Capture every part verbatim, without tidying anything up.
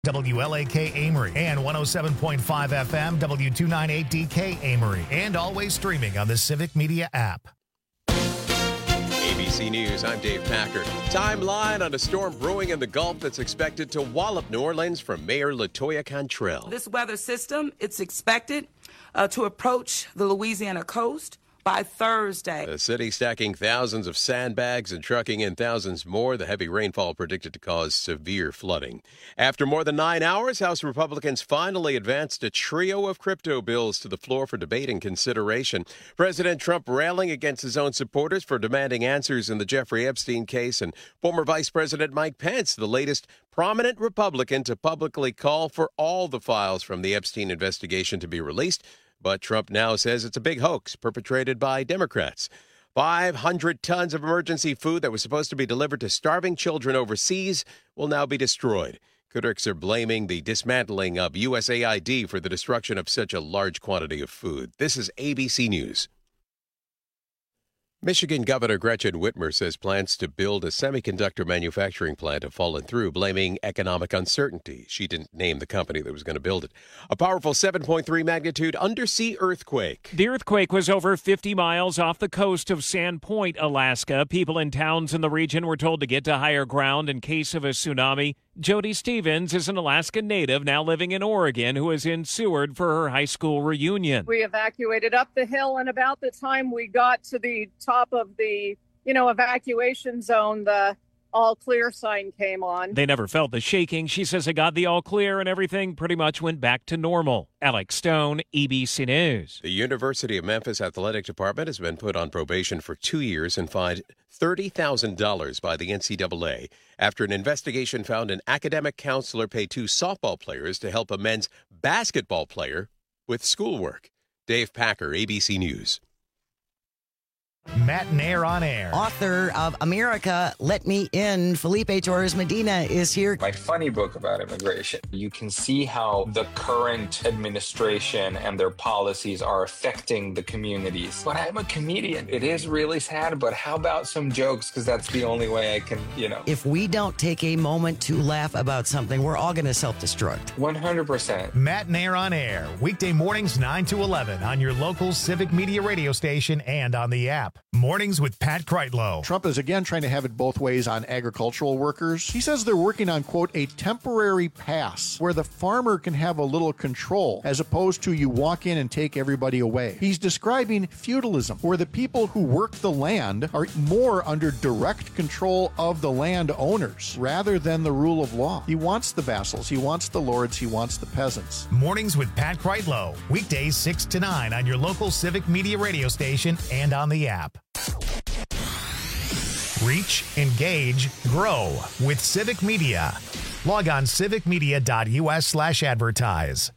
W L A K Amory and one oh seven point five F M, W two ninety-eight D K Amory, and always streaming on the Civic Media app. A B C News, I'm Dave Packer. Timeline on a storm brewing in the Gulf that's expected to wallop New Orleans from Mayor LaToya Cantrell. This weather system, it's expected uh, to approach the Louisiana coast by Thursday. The city stacking thousands of sandbags and trucking in thousands more. The heavy rainfall predicted to cause severe flooding. After more than nine hours, House Republicans finally advanced a trio of crypto bills to the floor for debate and consideration. President Trump railing against his own supporters for demanding answers in the Jeffrey Epstein case, and former Vice President Mike Pence, the latest prominent Republican to publicly call for all the files from the Epstein investigation to be released. But Trump now says it's a big hoax perpetrated by Democrats. five hundred tons of emergency food that was supposed to be delivered to starving children overseas will now be destroyed. Critics are blaming the dismantling of U S A I D for the destruction of such a large quantity of food. This is A B C News. Michigan Governor Gretchen Whitmer says plans to build a semiconductor manufacturing plant have fallen through, blaming economic uncertainty. She didn't name the company that was going to build it. A powerful seven point three magnitude undersea earthquake. The earthquake was over fifty miles off the coast of Sandpoint, Alaska. People in towns in the region were told to get to higher ground in case of a tsunami. Jody Stevens is an Alaska native now living in Oregon who is in Seward for her high school reunion. We evacuated up the hill, and about the time we got to the top of the, you know, evacuation zone, the all clear sign came on. They never felt the shaking. She says it got the all clear and everything pretty much went back to normal. Alex Stone, A B C News. The University of Memphis Athletic Department has been put on probation for two years and fined thirty thousand dollars by the N C double A after an investigation found an academic counselor paid two softball players to help a men's basketball player with schoolwork. Dave Packer, A B C News. Matt Nair on air. Author of America, Let Me In, Felipe Torres Medina is here. My funny book about immigration. You can see how the current administration and their policies are affecting the communities. But I'm a comedian. It is really sad, but how about some jokes? Because that's the only way I can, you know. If we don't take a moment to laugh about something, we're all going to self-destruct. one hundred percent. Matt Nair on air, weekday mornings nine to eleven on your local Civic Media radio station and on the app. Mornings with Pat Kreitlow. Trump is again trying to have it both ways on agricultural workers. He says they're working on, quote, a temporary pass where the farmer can have a little control as opposed to you walk in and take everybody away. He's describing feudalism, where the people who work the land are more under direct control of the land owners rather than the rule of law. He wants the vassals, he wants the lords, he wants the peasants. Mornings with Pat Kreitlow, weekdays six to nine on your local Civic Media radio station and on the app. Reach, engage, grow with Civic Media. Log on civicmedia.us slash advertise.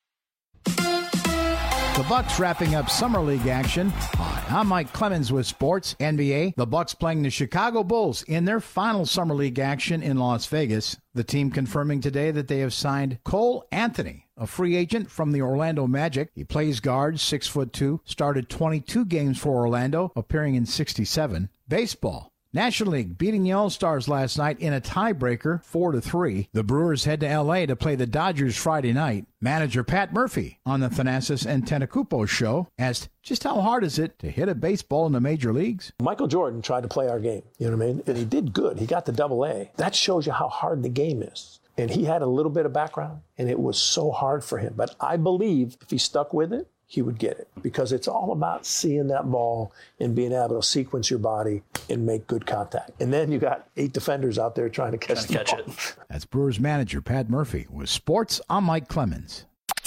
The Bucks wrapping up Summer League action. Hi, I'm Mike Clemens with Sports N B A. The Bucks playing the Chicago Bulls in their final Summer League action in Las Vegas. The team confirming today that they have signed Cole Anthony, a free agent from the Orlando Magic. He plays guard, six foot two, started twenty-two games for Orlando, appearing in sixty-seven. Baseball. National League beating the All-Stars last night in a tiebreaker, four to three. The Brewers head to L A to play the Dodgers Friday night. Manager Pat Murphy on the Thanasis and Tentacupo show asked just how hard is it to hit a baseball in the major leagues? Michael Jordan tried to play our game, you know what I mean? And he did good. He got the double A. That shows you how hard the game is. And he had a little bit of background, and it was so hard for him. But I believe if he stuck with it, he would get it, because it's all about seeing that ball and being able to sequence your body and make good contact. And then you got eight defenders out there trying to catch, trying to catch it. That's Brewers manager Pat Murphy with Sports. I'm Mike Clemens.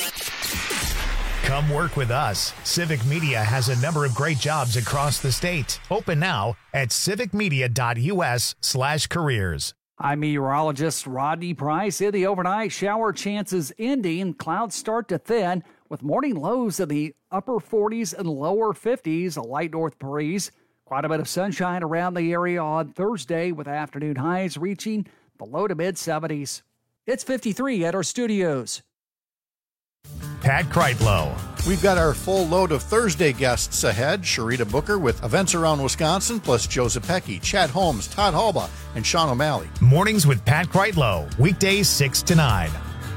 Come work with us. Civic Media has a number of great jobs across the state. Open now at civicmedia.us slash careers. I'm meteorologist Rodney Price. In the overnight, shower chances ending. Clouds start to thin with morning lows in the upper forties and lower fifties, a light north breeze. Quite a bit of sunshine around the area on Thursday with afternoon highs reaching the low to mid seventies. It's fifty-three at our studios. Pat Pat Kreitlow. We've got our full load of Thursday guests ahead. Sharita Booker with events around Wisconsin, plus Joe Zepecki, Chad Holmes, Todd Halba, and Sean O'Malley. Mornings with Pat Kreitlow, weekdays six to nine.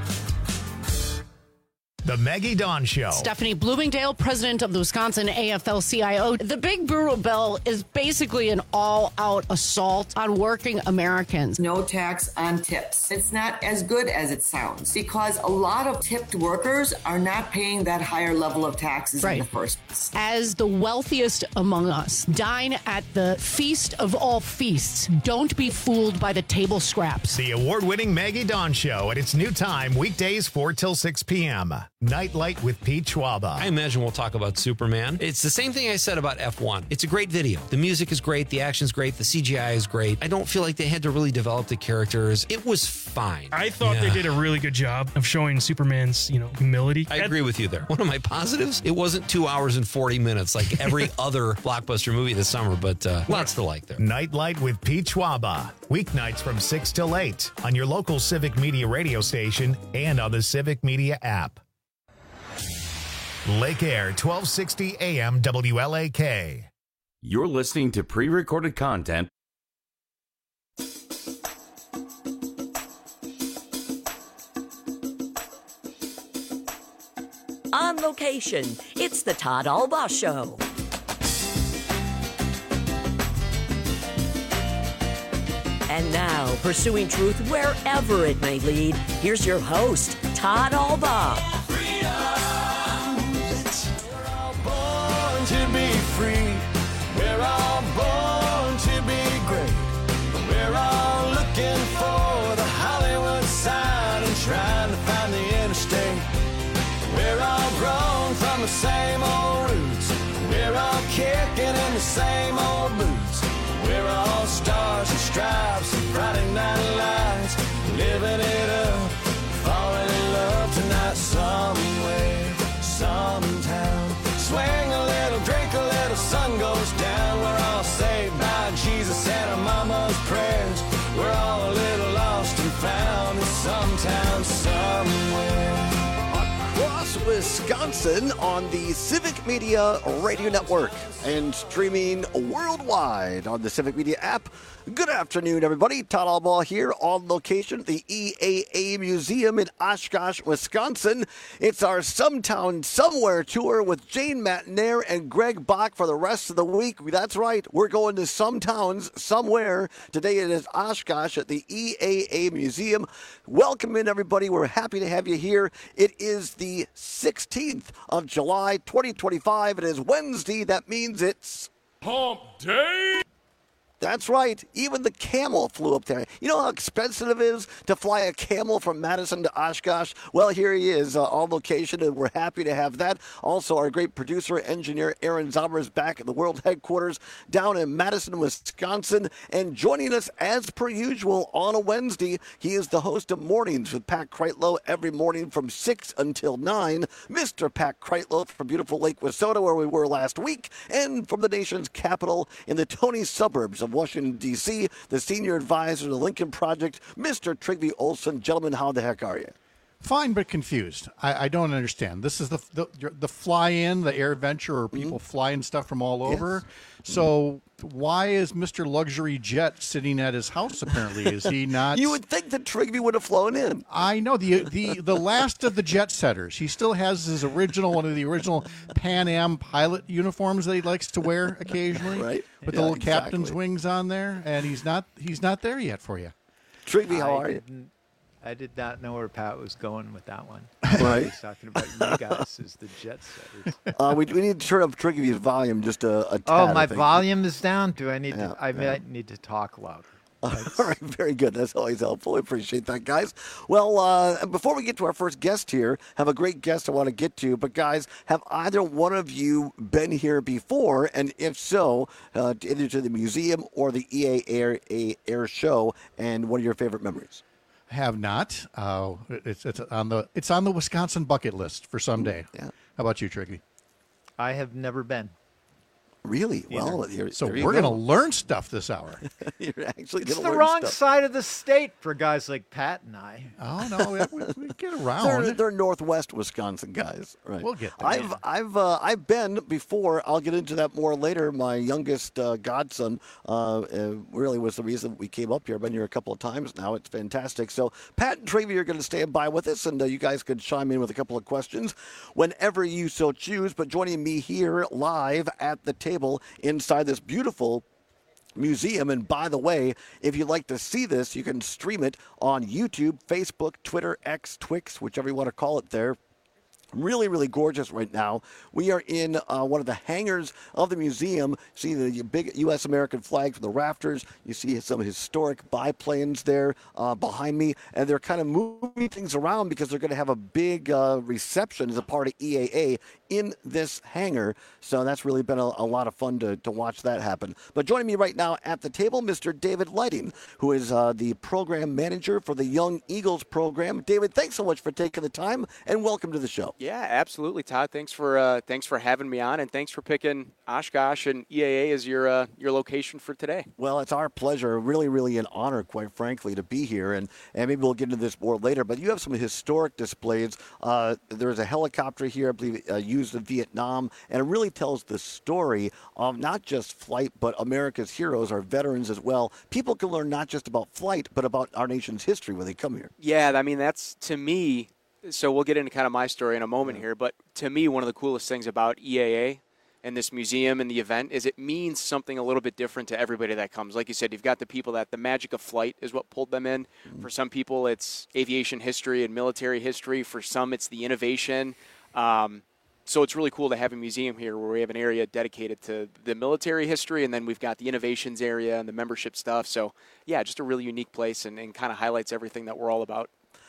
The Maggie Dawn Show. Stephanie Bloomingdale, president of the Wisconsin A F L C I O. The Big Brutal Bill is basically an all-out assault on working Americans. No tax on tips. It's not as good as it sounds because a lot of tipped workers are not paying that higher level of taxes right. in the first place. As the wealthiest among us, dine at the feast of all feasts. Don't be fooled by the table scraps. The award-winning Maggie Dawn Show at its new time, weekdays four till six p.m. Nightlight with Pete Schwaba. I imagine we'll talk about Superman. It's the same thing I said about F one. It's a great video. The music is great. The action's great. The C G I is great. I don't feel like they had to really develop the characters. It was fine. I thought yeah. they did a really good job of showing Superman's, you know, humility. I agree with you there. One of my positives, it wasn't two hours and forty minutes like every other blockbuster movie this summer, but uh, lots to like there. Nightlight with Pete Schwaba. Weeknights from six till eight on your local Civic Media radio station and on the Civic Media app. Lake Air, twelve sixty A M W L A K. You're listening to pre-recorded content. On location, it's the Todd Alba Show. And now, pursuing truth wherever it may lead, here's your host, Todd Alba. To be free, we're all born to be great. We're all looking for the Hollywood sign and trying to find the interstate. We're all grown from the same old roots. We're all kicking in the same old boots. We're all stars and stripes and Friday night lights, living it up, falling in love tonight somewhere, sometime. Swing a little, drink a little, sun goes down. We're all saved by Jesus and our mama's prayers. We're all a little lost and found in some town somewhere. Across Wisconsin on the Civic Media Radio Network and streaming worldwide on the Civic Media app. Good afternoon, everybody. Todd Alba here on location at the E A A Museum in Oshkosh, Wisconsin. It's our Sometown Somewhere tour with Jane Matnair and Greg Bach for the rest of the week. That's right. We're going to some towns somewhere. Today it is Oshkosh at the E A A Museum. Welcome in, everybody. We're happy to have you here. It is the sixteenth of July, twenty twenty-five. It is Wednesday. That means it's Hump Day. That's right. Even the camel flew up there. You know how expensive it is to fly a camel from Madison to Oshkosh? Well, here he is uh, on location, and we're happy to have that. Also, our great producer, engineer, Aaron Zommer is back at the world headquarters down in Madison, Wisconsin. And joining us, as per usual, on a Wednesday, he is the host of Mornings with Pat Kreitlow every morning from six until nine. Mister Pat Kreitlow from beautiful Lake Wissota, where we were last week, and from the nation's capital in the Tony suburbs of Washington, D C, the senior advisor to the Lincoln Project, Mister Trygve Olson. Gentlemen, how the heck are you? Fine, but confused. I, I don't understand. This is the the, the fly-in, the air venture, where people mm-hmm. flying stuff from all over. Yes. So why is Mister Luxury Jet sitting at his house, apparently? Is he not? You would think that Trygve would have flown in. I know. The, the, the last of the jet setters. He still has his original, one of the original Pan Am pilot uniforms that he likes to wear occasionally. Right. With yeah, the little exactly. captain's wings on there. And he's not he's not there yet for you. Trygve, how I are you? I did not know where Pat was going with that one. Right. He's talking about you guys as the jet setters. Uh, we, we need to turn up Trygve's volume just a, a tad. Oh, my I think. volume is down? Do I need yeah, to? I yeah. might need to talk louder. All right, very good. That's always helpful. I appreciate that, guys. Well, uh, before we get to our first guest here, have a great guest I want to get to. But, guys, have either one of you been here before? And if so, uh, either to the museum or the E A Air, A Air Show, and what are your favorite memories? Have not. Uh, it's it's on the it's on the Wisconsin bucket list for someday. Yeah. How about you, Trygve? I have never been. Really? Well, you're, so there you we're go. going to learn stuff this hour. You're actually It's going to the learn wrong stuff. side of the state for guys like Pat and I. Oh no, we, we, Get around. They're, they're northwest Wisconsin guys. Right. We'll get there. I've I've uh, I've been before. I'll get into that more later. My youngest uh, godson uh, uh, really was the reason we came up here. I've been here a couple of times now. It's fantastic. So Pat and Travy are going to stand by with us, and uh, you guys could chime in with a couple of questions whenever you so choose. But joining me here live at the table inside this beautiful museum. And by the way, if you'd like to see this, you can stream it on YouTube, Facebook, Twitter, X, Twix, whichever you want to call it there. Really, really gorgeous right now. We are in uh, one of the hangars of the museum. See the big U S American flag from the rafters. You see some historic biplanes there uh, behind me. And they're kind of moving things around because they're going to have a big uh, reception as a part of E A A in this hangar. So that's really been a, a lot of fun to, to watch that happen. But joining me right now at the table, Mister David Lighting, who is uh, the program manager for the Young Eagles program. David, thanks so much for taking the time, and welcome to the show. Yeah, absolutely, Todd. Thanks for uh, thanks for having me on, and thanks for picking Oshkosh and E A A as your uh, your location for today. Well, it's our pleasure, really, really an honor, quite frankly, to be here, and, and maybe we'll get into this more later. But you have some historic displays. Uh, there's a helicopter here, I believe, uh, used in Vietnam, and it really tells the story of not just flight, but America's heroes, our veterans as well. People can learn not just about flight, but about our nation's history when they come here. Yeah, I mean, that's, to me, so we'll get into kind of my story in a moment here, but to me, one of the coolest things about E A A and this museum and the event is it means something a little bit different to everybody that comes. Like you said, you've got the people that the magic of flight is what pulled them in. Mm-hmm. For some people, it's aviation history and military history. For some, it's the innovation. Um, so it's really cool to have a museum here where we have an area dedicated to the military history, and then we've got the innovations area and the membership stuff. So, yeah, just a really unique place and, and kind of highlights everything that we're all about.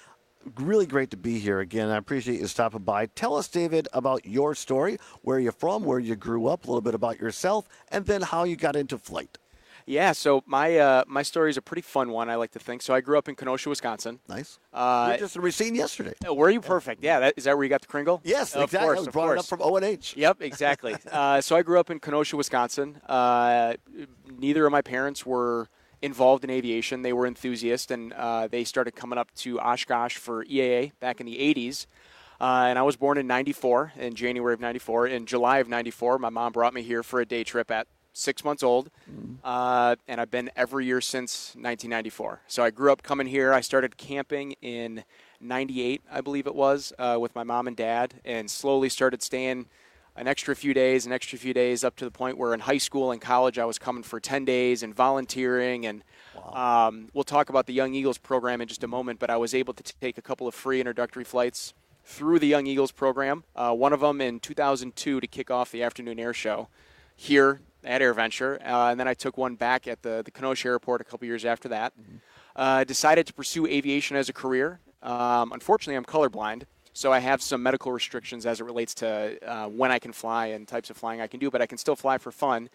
Really great to be here again. I appreciate you stopping by. Tell us, David, about your story, where you're from, where you grew up, a little bit about yourself, and then how you got into flight. Yeah, so my uh, my story is a pretty fun one, I like to think. So I grew up in Kenosha, Wisconsin. Nice. Uh, you were just in Racine yesterday. Were you? Perfect. Yeah, that, is that where you got the Kringle? Yes, of exactly. Course, I was of brought course. it up from O N H. Yep, exactly. uh, so I grew up in Kenosha, Wisconsin. Uh, neither of my parents were involved in aviation. They were enthusiasts, and uh, they started coming up to Oshkosh for E A A back in the eighties. Uh, and I was born in ninety-four, in January of ninety-four. In July of ninety-four, my mom brought me here for a day trip at six months old, mm-hmm. uh, and I've been every year since nineteen ninety-four. So I grew up coming here. I started camping in ninety-eight, I believe it was, uh, with my mom and dad, and slowly started staying an extra few days, an extra few days, up to the point where in high school and college I was coming for ten days and volunteering. And wow. um, we'll talk about the Young Eagles program in just a moment, but I was able to t- take a couple of free introductory flights through the Young Eagles program, uh, one of them in two thousand two to kick off the afternoon air show here at AirVenture, uh, and then I took one back at the, the Kenosha Airport a couple years after that. Mm-hmm. Uh, decided to pursue aviation as a career. Um, unfortunately, I'm colorblind, so I have some medical restrictions as it relates to uh, when I can fly and types of flying I can do, but I can still fly for fun.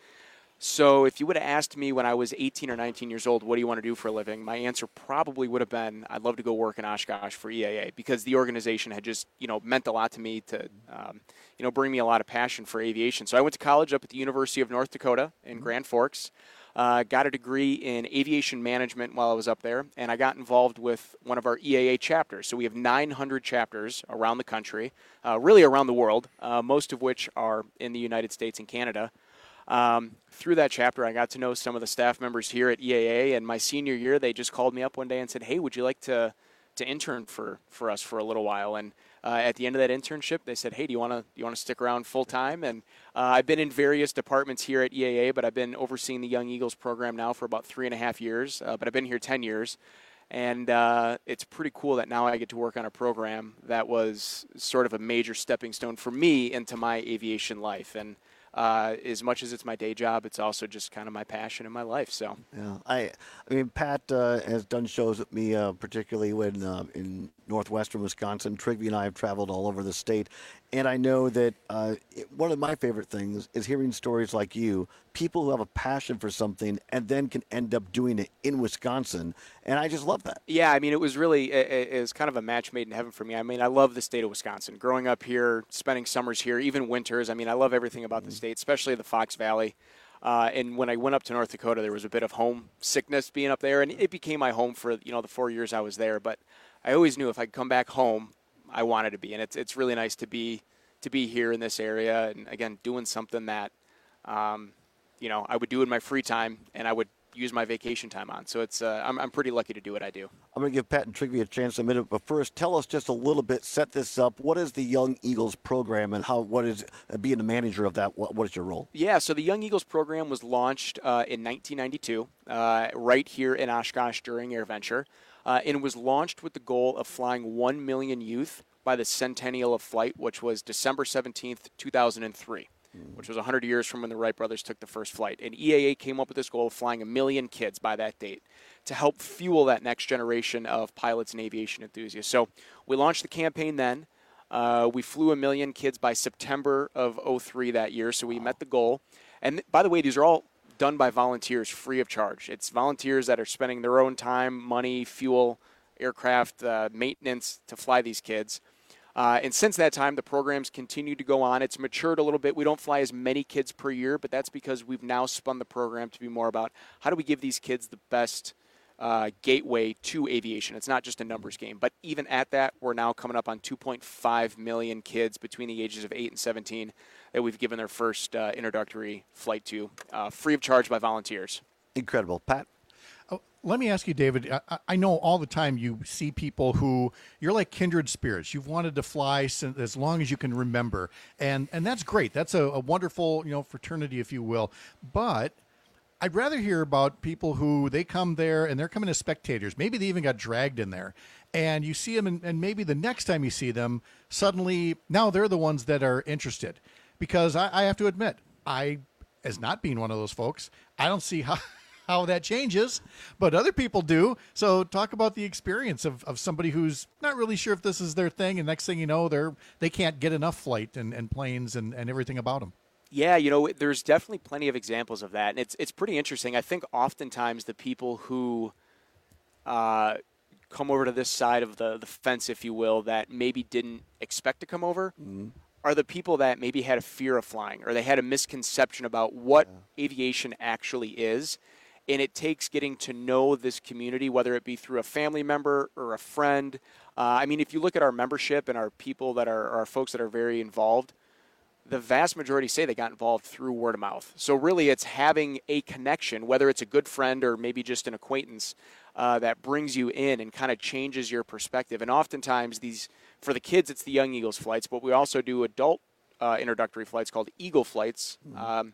So if you would have asked me when I was eighteen or nineteen years old, what do you want to do for a living? My answer probably would have been, I'd love to go work in Oshkosh for E A A, because the organization had just, you know, meant a lot to me to, um, you know, bring me a lot of passion for aviation. So I went to college up at the University of North Dakota in Grand Forks, uh, got a degree in aviation management while I was up there, and I got involved with one of our E A A chapters. So we have nine hundred chapters around the country, uh, really around the world, uh, most of which are in the United States and Canada. Um, through that chapter, I got to know some of the staff members here at E A A, and my senior year, they just called me up one day and said, hey, would you like to, to intern for, for us for a little while? And uh, at the end of that internship, they said, hey, do you want to you want to stick around full time? And uh, I've been in various departments here at E A A, but I've been overseeing the Young Eagles program now for about three and a half years, uh, but I've been here ten years. And uh, it's pretty cool that now I get to work on a program that was sort of a major stepping stone for me into my aviation life. And Uh, as much as it's my day job, it's also just kind of my passion in my life. So yeah, I, I mean, Pat uh, has done shows with me, uh, particularly when uh, in northwestern Wisconsin. Trigby and I have traveled all over the state, and I know that uh, it, one of my favorite things is hearing stories like you, people who have a passion for something and then can end up doing it in Wisconsin, and I just love that. Yeah, I mean, it was really it, it was kind of a match made in heaven for me. I mean, I love the state of Wisconsin. Growing up here, spending summers here, even winters. I mean, I love everything about the state, especially the Fox Valley. Uh, and when I went up to North Dakota, there was a bit of homesickness being up there, and it became my home for, you know, the four years I was there. But I always knew if I could come back home, I wanted to be. And it's it's really nice to be to be here in this area. And, again, doing something that, um, you know, I would do in my free time and I would use my vacation time on. So it's uh, I'm, I'm pretty lucky to do what I do. I'm going to give Pat and Trigby a chance in a minute, but first, tell us just a little bit, set this up. What is the Young Eagles program, and how? What is uh, being the manager of that? What, what is your role? Yeah, so the Young Eagles program was launched uh, in nineteen ninety-two, uh, right here in Oshkosh during AirVenture, uh, and was launched with the goal of flying one million youth by the centennial of flight, which was December seventeenth, two thousand three. Which was one hundred years from when the Wright brothers took the first flight. And E A A came up with this goal of flying a million kids by that date to help fuel that next generation of pilots and aviation enthusiasts. So we launched the campaign then. Uh, we flew a million kids by September of oh three that year, so we met the goal. And by the way, these are all done by volunteers free of charge. It's volunteers that are spending their own time, money, fuel, aircraft, uh, maintenance to fly these kids. Uh, and since that time, the program's continued to go on. It's matured a little bit. We don't fly as many kids per year, but that's because we've now spun the program to be more about how do we give these kids the best uh, gateway to aviation. It's not just a numbers game. But even at that, we're now coming up on two point five million kids between the ages of eight and seventeen that we've given their first uh, introductory flight to, uh, free of charge by volunteers. Incredible. Pat? Let me ask you, David, I, I know all the time you see people who, you're like kindred spirits. You've wanted to fly since, as long as you can remember. And and that's great. That's a, a wonderful, you know, fraternity, if you will. But I'd rather hear about people who, they come there and they're coming as spectators. Maybe they even got dragged in there. And you see them, and, and maybe the next time you see them, suddenly, now they're the ones that are interested. Because I, I have to admit, I, as not being one of those folks, I don't see how... how that changes, but other people do. So talk about the experience of, of somebody who's not really sure if this is their thing, and next thing you know, they're they can't get enough flight and, and planes and, and everything about them. Yeah, you know, there's definitely plenty of examples of that, and it's it's pretty interesting. I think oftentimes the people who uh, come over to this side of the, the fence, if you will, that maybe didn't expect to come over, mm-hmm. are the people that maybe had a fear of flying, or they had a misconception about what yeah. aviation actually is. And it takes getting to know this community, whether it be through a family member or a friend. Uh, I mean, if you look at our membership and our people that are our folks that are very involved, the vast majority say they got involved through word of mouth. So really it's having a connection, whether it's a good friend or maybe just an acquaintance uh, that brings you in and kind of changes your perspective. And oftentimes these, for the kids, it's the Young Eagles flights, but we also do adult uh, introductory flights called Eagle flights. Mm-hmm. Um,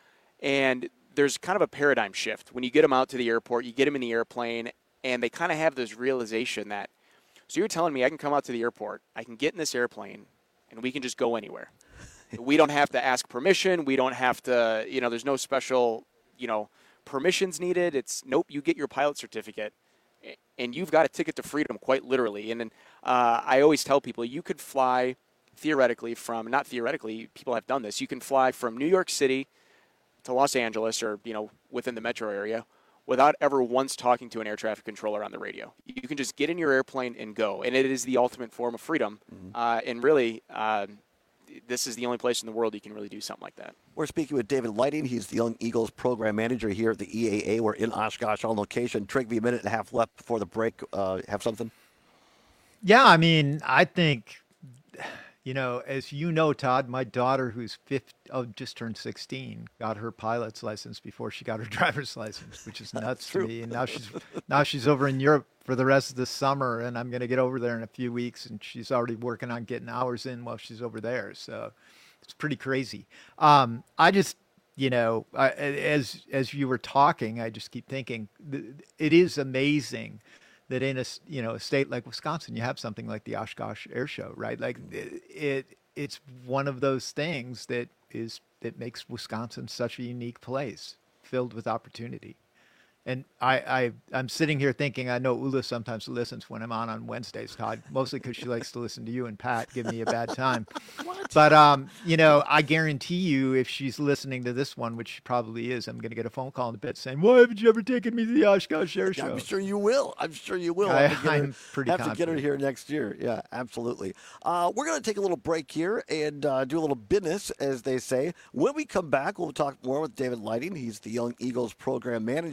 and there's kind of a paradigm shift. When you get them out to the airport, you get them in the airplane, and they kind of have this realization that, so you're telling me I can come out to the airport, I can get in this airplane, and we can just go anywhere. We don't have to ask permission. We don't have to, you know, there's no special, you know, permissions needed. It's, nope, you get your pilot certificate, and you've got a ticket to freedom, quite literally. And then uh, I always tell people, you could fly theoretically from, not theoretically, people have done this, you can fly from New York City to Los Angeles, or, you know, within the metro area, without ever once talking to an air traffic controller on the radio. You can just get in your airplane and go, and it is the ultimate form of freedom. Mm-hmm. Uh, and really, uh, this is the only place in the world you can really do something like that. We're speaking with David Lighting. He's the Young Eagles program manager here at the E A A. We're in Oshkosh on location. Trigby, a minute and a half left before the break. Uh, have something? Yeah, I mean, I think, you know, as you know, Todd, my daughter, who's fifty, oh, just turned sixteen, got her pilot's license before she got her driver's license, which is nuts to me. And now she's now she's over in Europe for the rest of the summer, and I'm going to get over there in a few weeks, and she's already working on getting hours in while she's over there. So it's pretty crazy. Um, I just, you know, I, as as you were talking, I just keep thinking it is amazing that in a, you know, a state like Wisconsin, you have something like the Oshkosh Air Show, right? Like it, it, it's one of those things that is, that makes Wisconsin such a unique place filled with opportunity. And I, I, I'm sitting here thinking, I know Ula sometimes listens when I'm on on Wednesdays, Todd, mostly because she likes to listen to you and Pat give me a bad time. What? But, um, you know, I guarantee you if she's listening to this one, which she probably is, I'm going to get a phone call in a bit saying, why haven't you ever taken me to the Oshkosh Air Show? I'm sure you will. I'm sure you will. I, have to get I'm her, pretty have confident. to get her here next year. Yeah, absolutely. Uh, we're going to take a little break here and uh, do a little business, as they say. When we come back, we'll talk more with David Lighting. He's the Young Eagles program manager.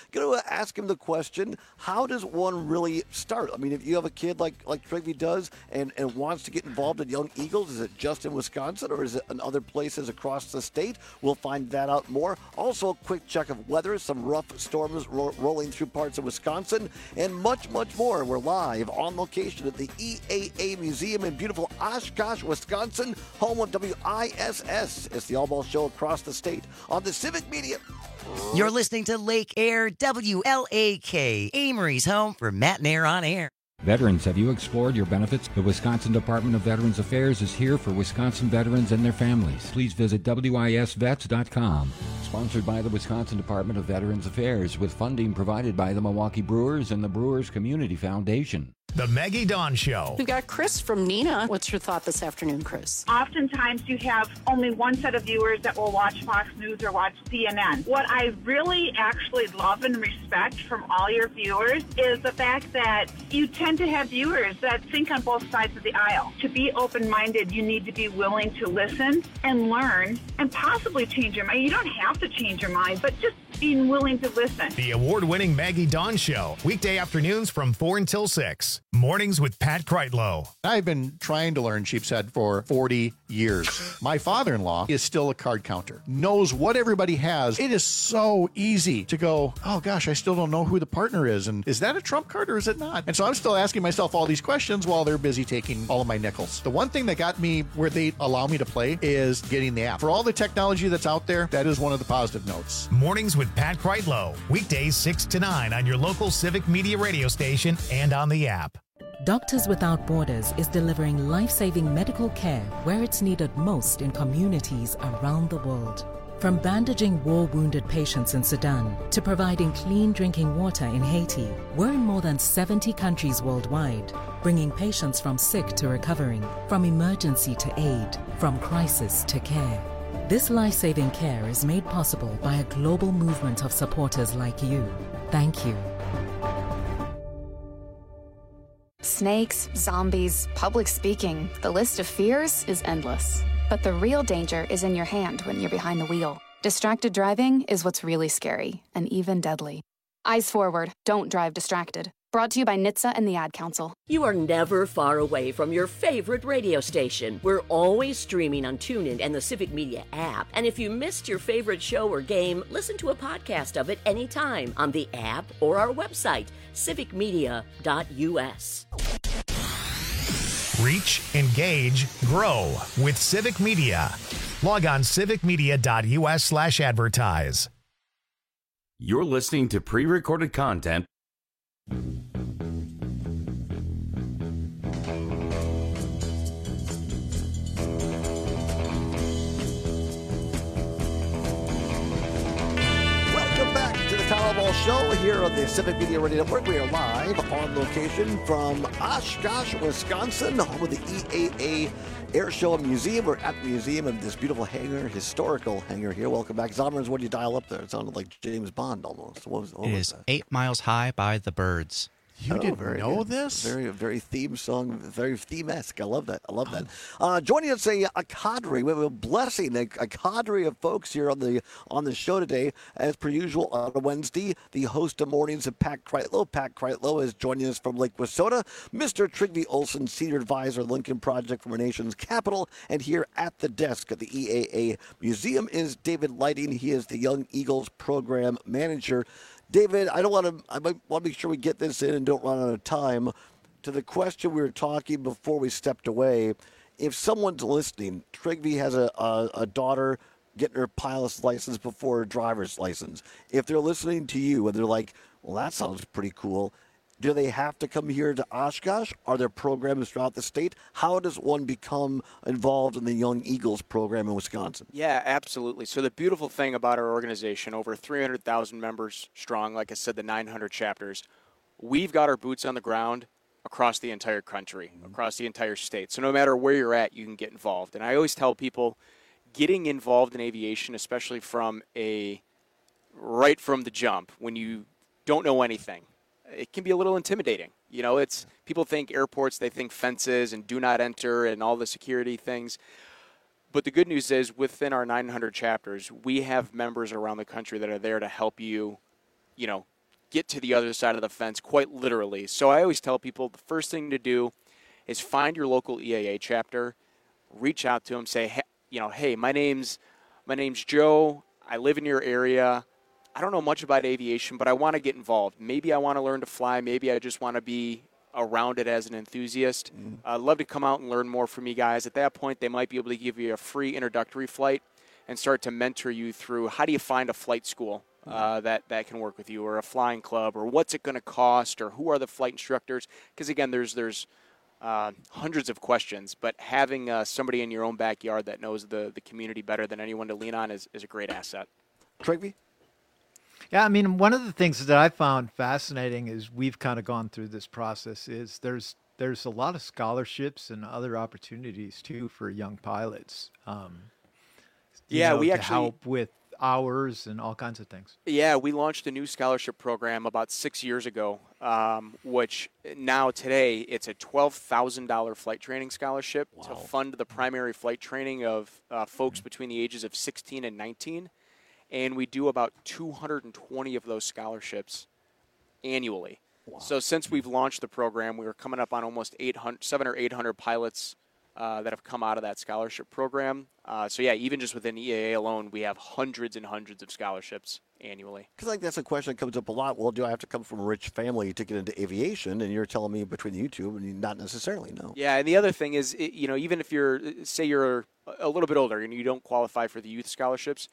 going to ask him the question, how does one really start? I mean, if you have a kid like, like Trigby does and, and wants to get involved in Young Eagles, is it just in Wisconsin or is it in other places across the state? We'll find that out more. Also, a quick check of weather, some rough storms ro- rolling through parts of Wisconsin, and much, much more. We're live on location at the E A A Museum in beautiful Oshkosh, Wisconsin, home of W I S S. It's the All Ball Show across the state on the Civic Media. You're listening to Lake Air W L A K, Amory's home for Matt and Air on Air. Veterans, have you explored your benefits? The Wisconsin Department of Veterans Affairs is here for Wisconsin veterans and their families. Please visit W I S vets dot com. Sponsored by the Wisconsin Department of Veterans Affairs with funding provided by the Milwaukee Brewers and the Brewers Community Foundation. The Maggie Dawn Show. We've got Chris from Neenah. What's your thought this afternoon, Chris? Oftentimes you have only one set of viewers that will watch Fox News or watch C N N. What I really actually love and respect from all your viewers is the fact that you tend to have viewers that think on both sides of the aisle. To be open-minded, you need to be willing to listen and learn and possibly change your mind. You don't have to change your mind, but just being willing to listen. The award-winning Maggie Dawn Show. Weekday afternoons from four until six. Mornings with Pat Kreitlow. I've been trying to learn Sheepshead for forty years. My father-in-law is still a card counter, knows what everybody has. It is so easy to go, oh gosh, I still don't know who the partner is. And is that a trump card or is it not? And so I'm still asking myself all these questions while they're busy taking all of my nickels. The one thing that got me where they allow me to play is getting the app. For all the technology that's out there, that is one of the positive notes. Mornings with Pat Kreitlow. Weekdays six to nine on your local Civic Media radio station and on the app. Doctors Without Borders is delivering life-saving medical care where it's needed most in communities around the world. From bandaging war-wounded patients in Sudan to providing clean drinking water in Haiti, we're in more than seventy countries worldwide, bringing patients from sick to recovering, from emergency to aid, from crisis to care. This life-saving care is made possible by a global movement of supporters like you. Thank you. Snakes, zombies, public speaking, the list of fears is endless. But the real danger is in your hand when you're behind the wheel. Distracted driving is what's really scary and even deadly. Eyes forward, don't drive distracted. Brought to you by N H T S A and the Ad Council. You are never far away from your favorite radio station. We're always streaming on TuneIn and the Civic Media app. And if you missed your favorite show or game, listen to a podcast of it anytime on the app or our website, civic media dot u s. Reach, engage, grow with Civic Media. Log on civic media dot u s slash advertise. You're listening to pre-recorded content. Welcome back to the Tower Ball Show here on the Civic Media Radio Network. We are live on location from Oshkosh, Wisconsin, home of the E A A Air Show and Museum. We're at the museum of this beautiful hangar, historical hangar here. Welcome back. Zommers, what did you dial up there? It sounded like James Bond almost. What was, what it was is that? Eight Miles High by the Birds. You Oh, didn't very know good. this? Very, very theme song, very theme-esque. I love that. I love that. Uh, joining us a, a cadre, we have a blessing, a, a cadre of folks here on the on the show today. As per usual, on a Wednesday, the host of Mornings of Pat Kreitlow. Pat Kreitlow is joining us from Lake Wissota. Mister Trigby Olson, Senior Advisor, Lincoln Project from our nation's capital. And here at the desk at the E A A Museum is David Lighting. He is the Young Eagles Program Manager. David, I don't want to. I might want to make sure we get this in and don't run out of time. To the question we were talking before we stepped away, if someone's listening, Trigby has a, a, a daughter getting her pilot's license before her driver's license. If they're listening to you and they're like, "Well, that sounds pretty cool," do they have to come here to Oshkosh? Are there programs throughout the state? How does one become involved in the Young Eagles program in Wisconsin? Yeah, absolutely. So the beautiful thing about our organization, over three hundred thousand members strong, like I said, the nine hundred chapters, we've got our boots on the ground across the entire country, across the entire state. So no matter where you're at, you can get involved. And I always tell people, getting involved in aviation, especially from a right from the jump, when you don't know anything, it can be a little intimidating. You know, it's people think airports, they think fences and do not enter and all the security things. But the good news is within our nine hundred chapters, we have members around the country that are there to help you, you know, get to the other side of the fence, quite literally. So I always tell people the first thing to do is find your local E A A chapter, reach out to them, say, hey, you know, hey, my name's my name's Joe. I live in your area. I don't know much about aviation, but I want to get involved. Maybe I want to learn to fly. Maybe I just want to be around it as an enthusiast. Mm. I'd love to come out and learn more from you guys. At that point, they might be able to give you a free introductory flight and start to mentor you through how do you find a flight school uh, that, that can work with you, or a flying club, or what's it going to cost, or who are the flight instructors. Because, again, there's there's uh, hundreds of questions, but having uh, somebody in your own backyard that knows the, the community better than anyone to lean on is, is a great asset. Trigby? Yeah, I mean, one of the things that I found fascinating as we've kind of gone through this process is there's there's a lot of scholarships and other opportunities, too, for young pilots. Um, yeah, know, we to actually help with hours and all kinds of things. Yeah, we launched a new scholarship program about six years ago, um, which now today it's a twelve thousand dollars flight training scholarship wow. to fund the primary flight training of uh, folks mm-hmm. between the ages of sixteen and nineteen. And we do about two hundred twenty of those scholarships annually. Wow. So since we've launched the program, we were coming up on almost eight hundred, seven or eight hundred pilots uh, that have come out of that scholarship program. Uh, so yeah, even just within E A A alone, we have hundreds and hundreds of scholarships annually. Because I think that's a question that comes up a lot. Well, do I have to come from a rich family to get into aviation? And you're telling me between the YouTube, and not necessarily, no. Yeah, and the other thing is, you know, even if you're, say you're a little bit older and you don't qualify for the youth scholarships,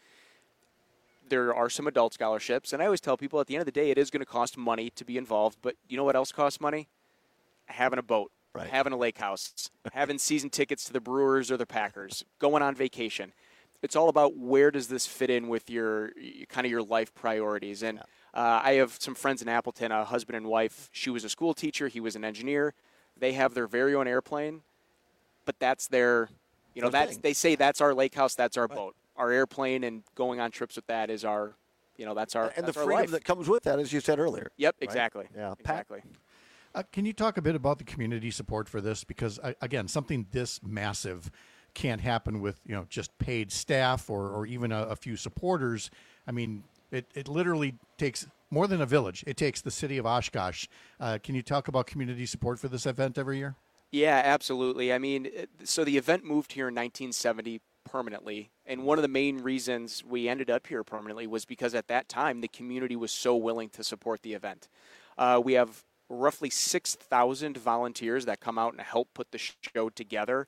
there are some adult scholarships, and I always tell people at the end of the day, it is going to cost money to be involved, but you know what else costs money? Having a boat, right. having a lake house, having season tickets to the Brewers or the Packers, going on vacation. It's all about where does this fit in with your kind of your life priorities. And yeah. uh, I have some friends in Appleton, a husband and wife. She was a school teacher. He was an engineer. They have their very own airplane, but that's their, you know, Their that's thing. they say that's our lake house, that's our Right. boat. Our airplane and going on trips with that is our, you know, that's our And that's the our freedom life. that comes with that, as you said earlier. Yep, right? exactly. Yeah, exactly. Uh, can you talk a bit about the community support for this? Because, uh, again, something this massive can't happen with, you know, just paid staff or, or even a, a few supporters. I mean, it, it literally takes more than a village. It takes the city of Oshkosh. Uh, can you talk about community support for this event every year? Yeah, absolutely. I mean, so the event moved here in nineteen seventy permanently, and one of the main reasons we ended up here permanently was because at that time the community was so willing to support the event. Uh, we have roughly six thousand volunteers that come out and help put the show together,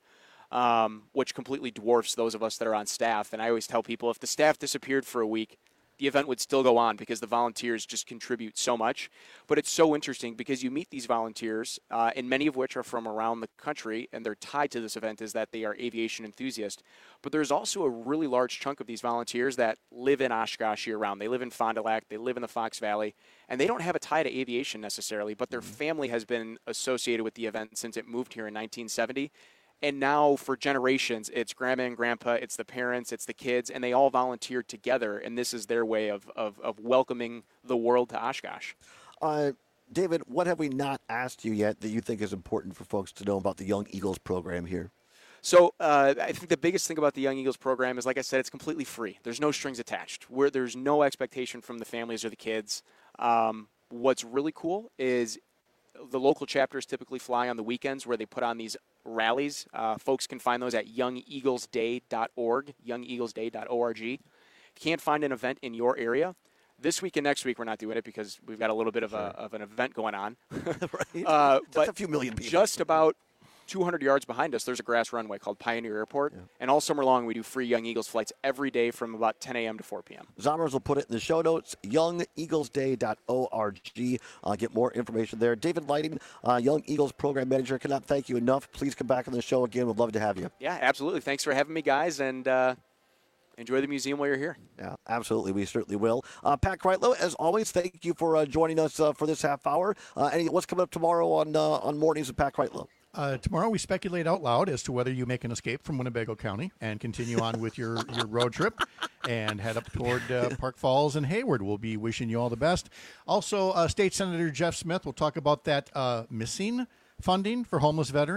um, which completely dwarfs those of us that are on staff. And I always tell people if the staff disappeared for a week, the event would still go on because the volunteers just contribute so much. But it's so interesting because you meet these volunteers, uh, and many of which are from around the country, and they're tied to this event is that they are aviation enthusiasts. But there's also a really large chunk of these volunteers that live in Oshkosh year-round. They live in Fond du Lac, they live in the Fox Valley, and they don't have a tie to aviation necessarily, but their family has been associated with the event since it moved here in nineteen seventy. And now for generations, it's grandma and grandpa, it's the parents, it's the kids, and they all volunteered together, and this is their way of, of, of welcoming the world to Oshkosh. Uh, David, what have we not asked you yet that you think is important for folks to know about the Young Eagles program here? So uh, I think the biggest thing about the Young Eagles program is, like I said, it's completely free. There's no strings attached. Where there's no expectation from the families or the kids. Um, what's really cool is the local chapters typically fly on the weekends where they put on these rallies. Uh, folks can find those at young eagles day dot org, young eagles day dot org. If you can't find an event in your area, this week and next week we're not doing it because we've got a little bit of, a, of an event going on. right. uh, Just but a few million people. Just about two hundred yards behind us, there's a grass runway called Pioneer Airport. Yeah. And all summer long, we do free Young Eagles flights every day from about ten a.m. to four p.m. Zommers will put it in the show notes, young eagles day dot org. Uh, get more information there. David Lighting, uh, Young Eagles Program Manager, cannot thank you enough. Please come back on the show again. We'd love to have you. Yeah, absolutely. Thanks for having me, guys, and uh, enjoy the museum while you're here. Yeah, absolutely. We certainly will. Uh, Pat Kreitlow, as always, thank you for uh, joining us uh, for this half hour. Uh, any, what's coming up tomorrow on, uh, on Mornings with Pat Kreitlow? Uh, tomorrow we speculate out loud as to whether you make an escape from Winnebago County and continue on with your, your road trip and head up toward uh, Park Falls and Hayward. We'll be wishing you all the best. Also, uh, State Senator Jeff Smith will talk about that uh, missing funding for homeless veterans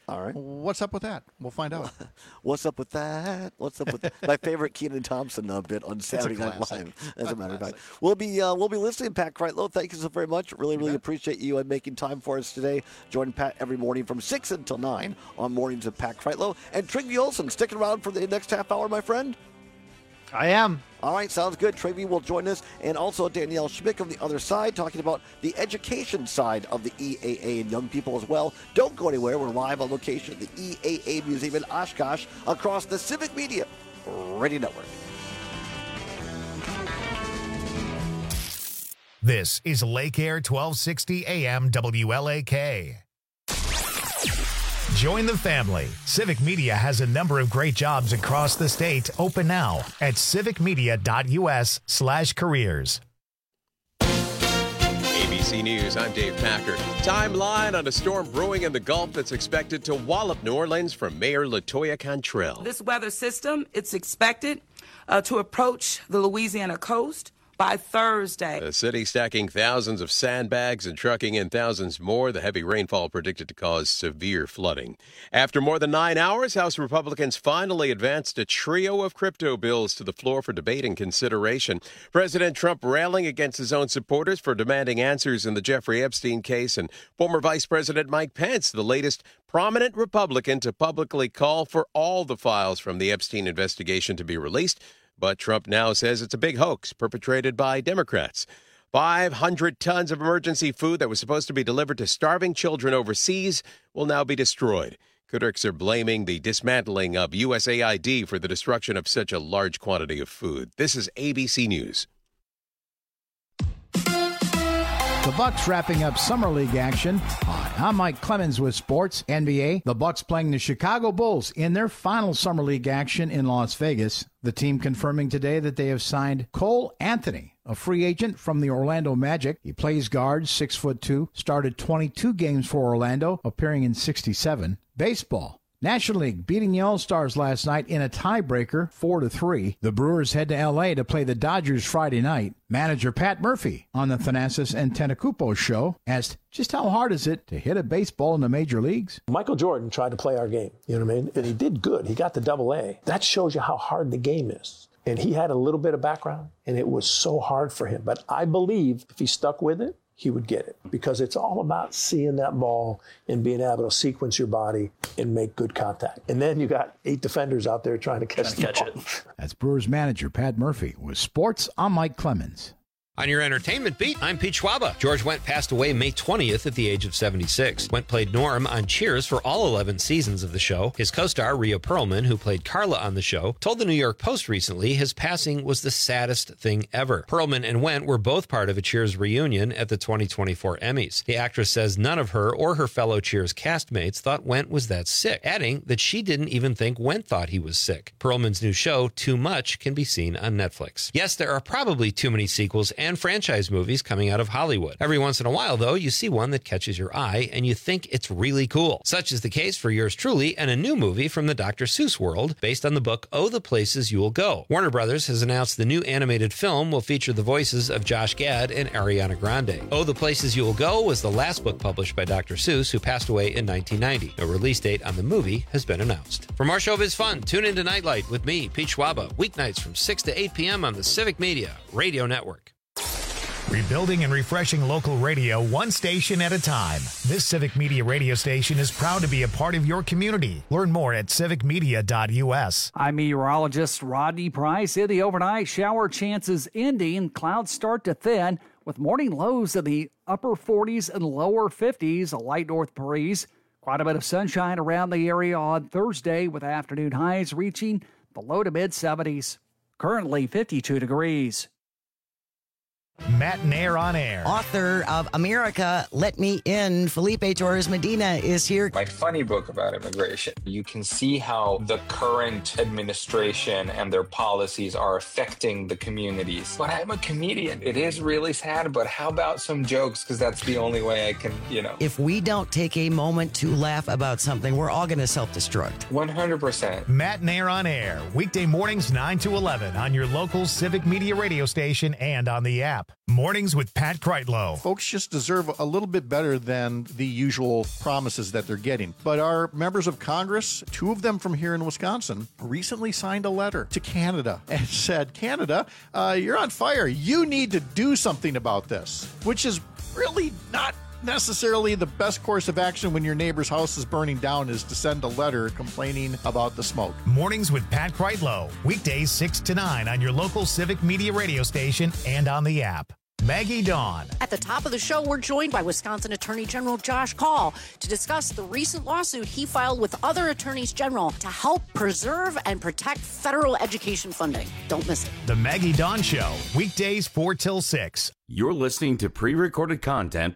All right. What's up with that? We'll find out. What's up with that? What's up with that? My favorite Kenan Thompson uh, bit on Saturday Night Live, as a matter of fact. We'll be uh, we'll be listening, Pat Kreitlow. Thank you so very much. Really, really appreciate you and making time for us today. Join Pat every morning from six until nine on Mornings with Pat Kreitlow. And Trygve Olsen, sticking around for the next half hour, my friend? I am. All right, sounds good. Trygve will join us, and also Danielle Schmick on the other side, talking about the education side of the E A A and young people as well. Don't go anywhere. We're live on location at the E A A Museum in Oshkosh across the Civic Media Radio Network. This is Lake Air twelve sixty A M W L A K. Join the family. Civic Media has a number of great jobs across the state open now at civicmedia.us slash careers. A B C News, I'm Dave Packer. Timeline on a storm brewing in the Gulf that's expected to wallop New Orleans from Mayor LaToya Cantrell. This weather system, it's expected uh, to approach the Louisiana coast by Thursday. The city stacking thousands of sandbags and trucking in thousands more. The heavy rainfall predicted to cause severe flooding. After more than nine hours, House Republicans finally advanced a trio of crypto bills to the floor for debate and consideration. President Trump railing against his own supporters for demanding answers in the Jeffrey Epstein case, and former Vice President Mike Pence, the latest prominent Republican to publicly call for all the files from the Epstein investigation to be released. But Trump now says it's a big hoax perpetrated by Democrats. five hundred tons of emergency food that was supposed to be delivered to starving children overseas will now be destroyed. Critics are blaming the dismantling of U S A I D for the destruction of such a large quantity of food. This is A B C News. The Bucks wrapping up Summer League action. Hi, I'm Mike Clemens with Sports. N B A, the Bucks playing the Chicago Bulls in their final Summer League action in Las Vegas. The team confirming today that they have signed Cole Anthony, a free agent from the Orlando Magic. He plays guard, six foot two, started twenty-two games for Orlando, appearing in sixty-seven. Baseball. National League beating the All-Stars last night in a tiebreaker, four to three. The Brewers head to L A to play the Dodgers Friday night. Manager Pat Murphy on the Thanasis and Tentacupo show asked just how hard is it to hit a baseball in the major leagues? Michael Jordan tried to play our game, you know what I mean? And he did good. He got the double A. That shows you how hard the game is. And he had a little bit of background, and it was so hard for him. But I believe if he stuck with it, he would get it, because it's all about seeing that ball and being able to sequence your body and make good contact. And then you got eight defenders out there trying to catch, trying to catch it. That's Brewers manager Pat Murphy. With Sports, I'm Mike Clemens. On your entertainment beat, I'm Pete Schwaba. George Wendt passed away May twentieth at the age of seventy-six. Wendt played Norm on Cheers for all eleven seasons of the show. His co-star, Rhea Perlman, who played Carla on the show, told the New York Post recently his passing was the saddest thing ever. Perlman and Wendt were both part of a Cheers reunion at the twenty twenty-four Emmys. The actress says none of her or her fellow Cheers castmates thought Wendt was that sick, adding that she didn't even think Wendt thought he was sick. Perlman's new show, Too Much, can be seen on Netflix. Yes, there are probably too many sequels and franchise movies coming out of Hollywood. Every once in a while, though, you see one that catches your eye and you think it's really cool. Such is the case for yours truly and a new movie from the Doctor Seuss world based on the book Oh, the Places You Will Go. Warner Brothers has announced the new animated film will feature the voices of Josh Gad and Ariana Grande. Oh, the Places You Will Go was the last book published by Doctor Seuss, who passed away in nineteen ninety. No release date on the movie has been announced. For more showbiz fun, tune in to Nightlight with me, Pete Schwaba, weeknights from six to eight p.m. on the Civic Media Radio Network. Rebuilding and refreshing local radio one station at a time. This Civic Media radio station is proud to be a part of your community. Learn more at civic media dot u s. I'm meteorologist Rodney Price. In the overnight, shower chances ending. Clouds start to thin with morning lows in the upper forties and lower fifties. A light north breeze. Quite a bit of sunshine around the area on Thursday with afternoon highs reaching the low to mid seventies. Currently fifty-two degrees. Matt Nair on air. Author of America, Let Me In, Felipe Torres Medina is here. My funny book about immigration. You can see how the current administration and their policies are affecting the communities. But I'm a comedian. It is really sad, but how about some jokes? Because that's the only way I can, you know. If we don't take a moment to laugh about something, we're all going to self-destruct. one hundred percent. Matt Nair on air. Weekday mornings nine to eleven on your local Civic Media radio station and on the app. Mornings with Pat Kreitlow. Folks just deserve a little bit better than the usual promises that they're getting. But our members of Congress, two of them from here in Wisconsin, recently signed a letter to Canada and said, Canada, uh, you're on fire. You need to do something about this, which is really not necessarily the best course of action when your neighbor's house is burning down, is to send a letter complaining about the smoke. Mornings with Pat Kreitlow. Weekdays six to nine on your local Civic Media radio station and on the app. Maggie Dawn. At the top of the show, we're joined by Wisconsin Attorney General Josh Kaul to discuss the recent lawsuit he filed with other attorneys general to help preserve and protect federal education funding. Don't miss it. The Maggie Dawn Show. Weekdays four till six. You're listening to pre-recorded content.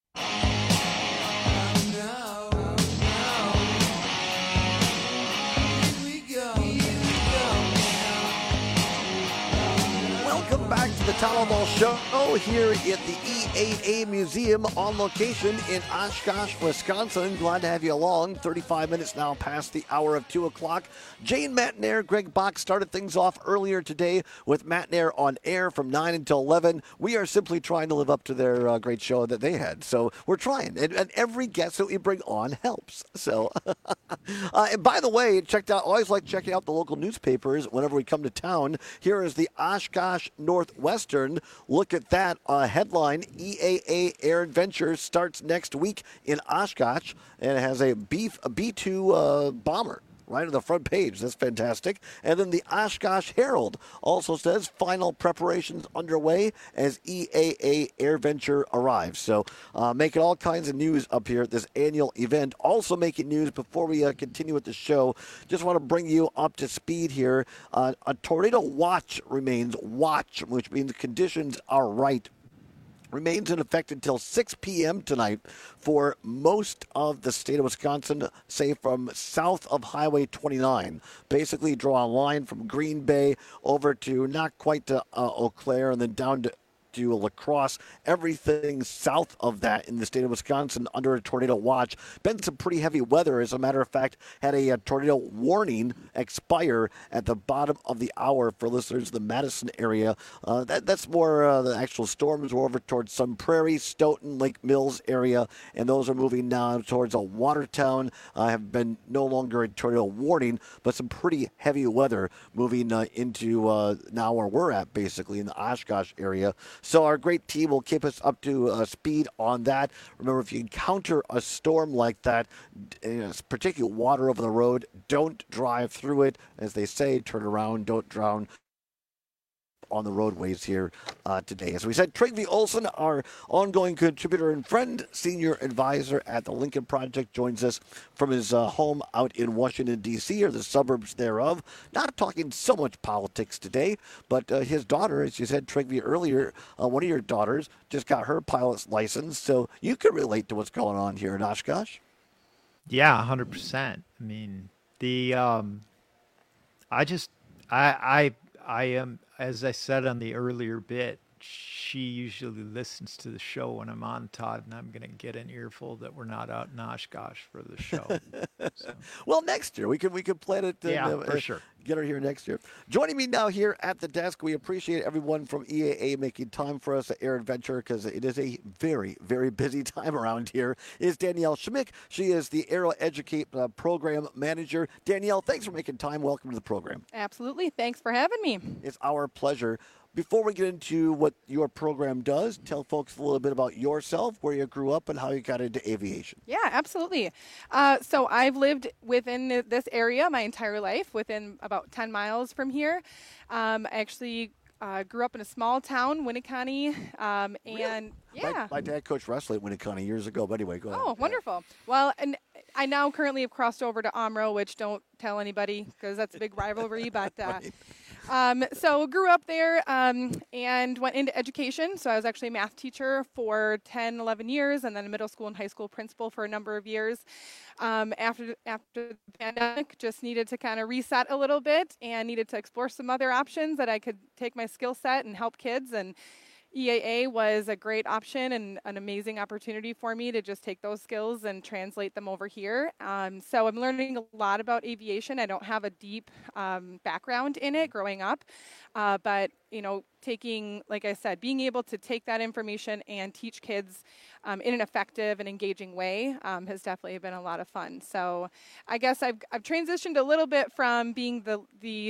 Welcome back to the Town Hall Show here at the E A A Museum on location in Oshkosh, Wisconsin. Glad to have you along. thirty-five minutes now past the hour of two o'clock. Jane Matnair, Greg Bach started things off earlier today with Matnair on air from nine until eleven. We are simply trying to live up to their uh, great show that they had. So we're trying. And, and every guest that we bring on helps. So, uh, and by the way, checked out, always like checking out the local newspapers whenever we come to town. Here is the Oshkosh Northwestern. Look at that uh, headline. E A A Air Adventure starts next week in Oshkosh, and it has a B two uh, bomber right on the front page. That's fantastic. And then the Oshkosh Herald also says final preparations underway as E A A Air Venture arrives. So uh, making all kinds of news up here at this annual event. Also making news before we uh, continue with the show. Just want to bring you up to speed here. Uh, a tornado watch remains watch, which means conditions are right. Remains in effect until six p.m. tonight for most of the state of Wisconsin, say from south of Highway twenty-nine. Basically draw a line from Green Bay over to not quite to uh, Eau Claire and then down to to La Crosse, everything south of that in the state of Wisconsin under a tornado watch. Been some pretty heavy weather. As a matter of fact, had a, a tornado warning expire at the bottom of the hour for listeners in the Madison area. Uh, that, that's more uh, the actual storms were over towards Sun Prairie, Stoughton, Lake Mills area, and those are moving now towards a Watertown. Uh, have been no longer a tornado warning, but some pretty heavy weather moving uh, into uh, now where we're at, basically in the Oshkosh area. So our great team will keep us up to uh, speed on that. Remember, if you encounter a storm like that, uh, particularly water over the road, don't drive through it. As they say, turn around, don't drown on the roadways here uh, today. As we said, Trygve Olsen, our ongoing contributor and friend, senior advisor at the Lincoln Project, joins us from his uh, home out in Washington, D C, or the suburbs thereof. Not talking so much politics today, but uh, his daughter, as you said, Trygve, earlier, uh, one of your daughters just got her pilot's license, so you can relate to what's going on here in Oshkosh. Yeah, one hundred percent. I mean, the, um, I just, I, I, I am, as I said on the earlier bit, she usually listens to the show when I'm on, Todd, and I'm going to get an earful that we're not out in Oshkosh for the show. So. Well, next year we could we could plan it. And, yeah, uh, for sure. Get her here next year. Joining me now here at the desk, we appreciate everyone from E A A making time for us at Air Adventure because it is a very, very busy time around here. Is Danielle Schmick. She is the Aero Educate uh, Program Manager. Danielle, thanks for making time. Welcome to the program. Absolutely. Thanks for having me. It's our pleasure. Before we get into what your program does, tell folks a little bit about yourself, where you grew up, and how you got into aviation. Yeah, absolutely. Uh, so I've lived within this area my entire life, within about ten miles from here. Um, I actually uh, grew up in a small town, Winneconne, um, and really? yeah. My, my dad coached wrestling in Winneconne years ago, but anyway, go ahead. Oh, wonderful. Well, and I now currently have crossed over to Omro, which don't tell anybody because that's a big rivalry, but uh, right. Um, so grew up there um, and went into education. So I was actually a math teacher for ten, eleven years, and then a middle school and high school principal for a number of years. Um, after after the pandemic, just needed to kind of reset a little bit and needed to explore some other options that I could take my skill set and help kids. And E A A was a great option and an amazing opportunity for me to just take those skills and translate them over here. Um, so I'm learning a lot about aviation. I don't have a deep um, background in it growing up, uh, but you know, taking, like I said, being able to take that information and teach kids um, in an effective and engaging way um, has definitely been a lot of fun. So I guess I've I've transitioned a little bit from being the the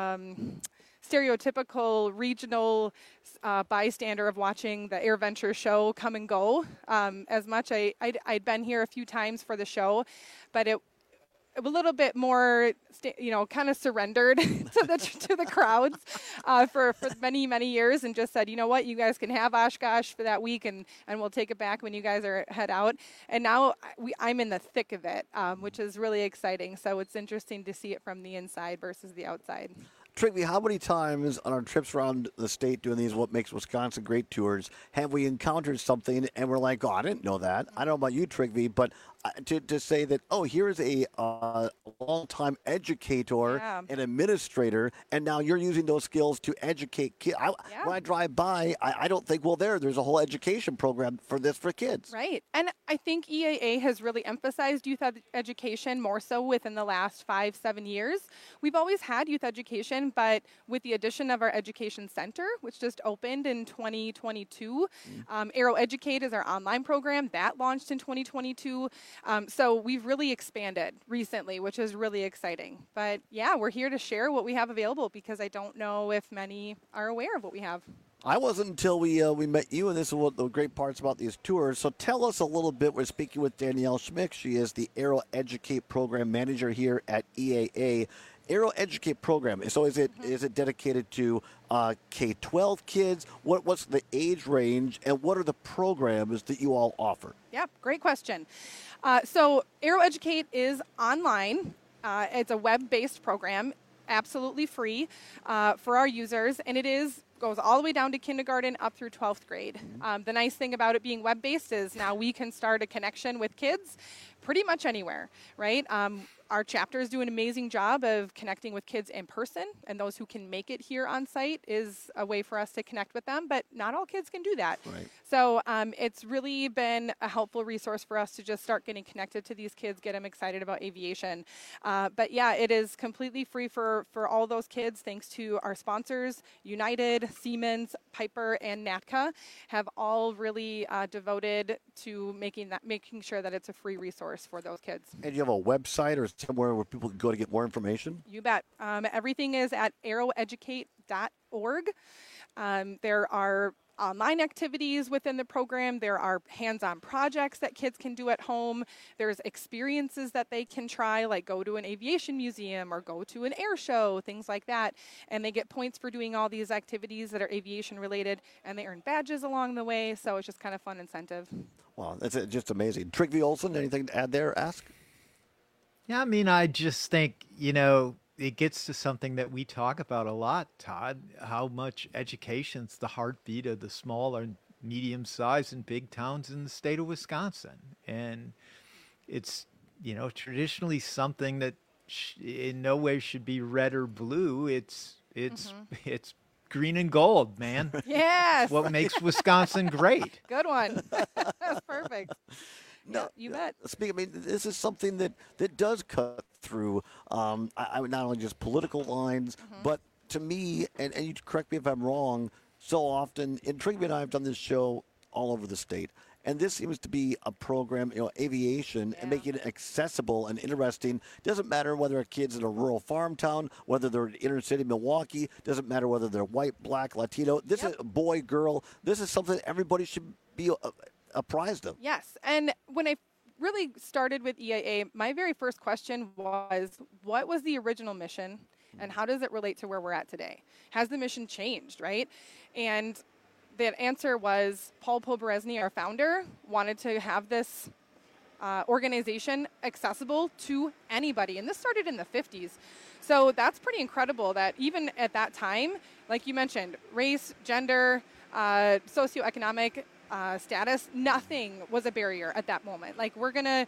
um, stereotypical regional uh, bystander of watching the AirVenture show come and go. Um, as much I I'd, I'd been here a few times for the show, but it a little bit more, you know, kind of surrendered to the to the crowds uh, for for many many years, and just said, you know what, you guys can have Oshkosh for that week, and and we'll take it back when you guys are head out. And now we I'm in the thick of it, um, which is really exciting. So it's interesting to see it from the inside versus the outside. Trigby, how many times on our trips around the state doing these What Makes Wisconsin Great tours have we encountered something and we're like, oh, I didn't know that. I don't know about you, Trigby, but uh, to, to say that, oh, here's a uh, long-time educator Yeah. and administrator, and now you're using those skills to educate kids. I, Yeah. When I drive by, I, I don't think, well, there, there's a whole education program for this for kids. Right. And I think E A A has really emphasized youth ed- education more so within the last five, seven years. We've always had youth education, but with the addition of our education center, which just opened in twenty twenty-two, um, Aero Educate is our online program that launched in twenty twenty-two. Um, so we've really expanded recently, which is really exciting. But yeah, we're here to share what we have available because I don't know if many are aware of what we have. I wasn't until we uh, we met you, and this is what the great parts about these tours. So tell us a little bit. We're speaking with Danielle Schmick. She is the Aero Educate Program Manager here at E A A. Aero Educate Program. So is it is it dedicated to uh, K twelve kids? What what's the age range, and what are the programs that you all offer? Yep, great question. Uh, so Aero Educate is online. Uh, it's a web-based program, absolutely free uh, for our users, and it is goes all the way down to kindergarten up through twelfth grade. Um, the nice thing about it being web-based is now we can start a connection with kids pretty much anywhere, right? Um, our chapters do an amazing job of connecting with kids in person, and those who can make it here on site is a way for us to connect with them, but not all kids can do that. Right. So um, it's really been a helpful resource for us to just start getting connected to these kids, get them excited about aviation. Uh, but yeah, it is completely free for, for all those kids, thanks to our sponsors, United, Siemens, Piper, and N A T C A have all really uh, devoted to making that, making sure that it's a free resource for those kids. And you have a website or somewhere where people can go to get more information? You bet. Um, everything is at aero educate dot org. Um, there are online activities within the program. There are hands-on projects that kids can do at home. There's experiences that they can try, like go to an aviation museum or go to an air show, things like that. And they get points for doing all these activities that are aviation related, and they earn badges along the way. So it's just kind of fun incentive. Wow, that's uh, just amazing. Trigby Olson, anything to add there? Ask. Yeah, I mean, I just think, you know, it gets to something that we talk about a lot, Todd, how much education's the heartbeat of the small and medium-sized and big towns in the state of Wisconsin. And it's, you know, traditionally something that sh- in no way should be red or blue. It's, it's, mm-hmm. it's green and gold, man. Yes. What makes Wisconsin great. Good one. That's perfect. No, yeah, you bet. Speaking, I mean, this is something that, that does cut through um, I, I not only just political lines, mm-hmm. but to me, and, and you correct me if I'm wrong, so often, and Trigby and I have done this show all over the state, and this seems to be a program, you know, aviation, yeah. and making it accessible and interesting. Doesn't matter whether a kid's in a rural farm town, whether they're in inner city Milwaukee, doesn't matter whether they're white, black, Latino. This yep. is boy, girl. This is something everybody should be uh, apprised of. Yes, and when I really started with E A A, my very first question was, what was the original mission, and how does it relate to where we're at today? Has the mission changed, right? And the answer was Paul Poberezny, our founder, wanted to have this uh, organization accessible to anybody, and this started in the fifties. So that's pretty incredible that even at that time, like you mentioned, race, gender, uh, socioeconomic Uh, status, nothing was a barrier at that moment. Like we're gonna,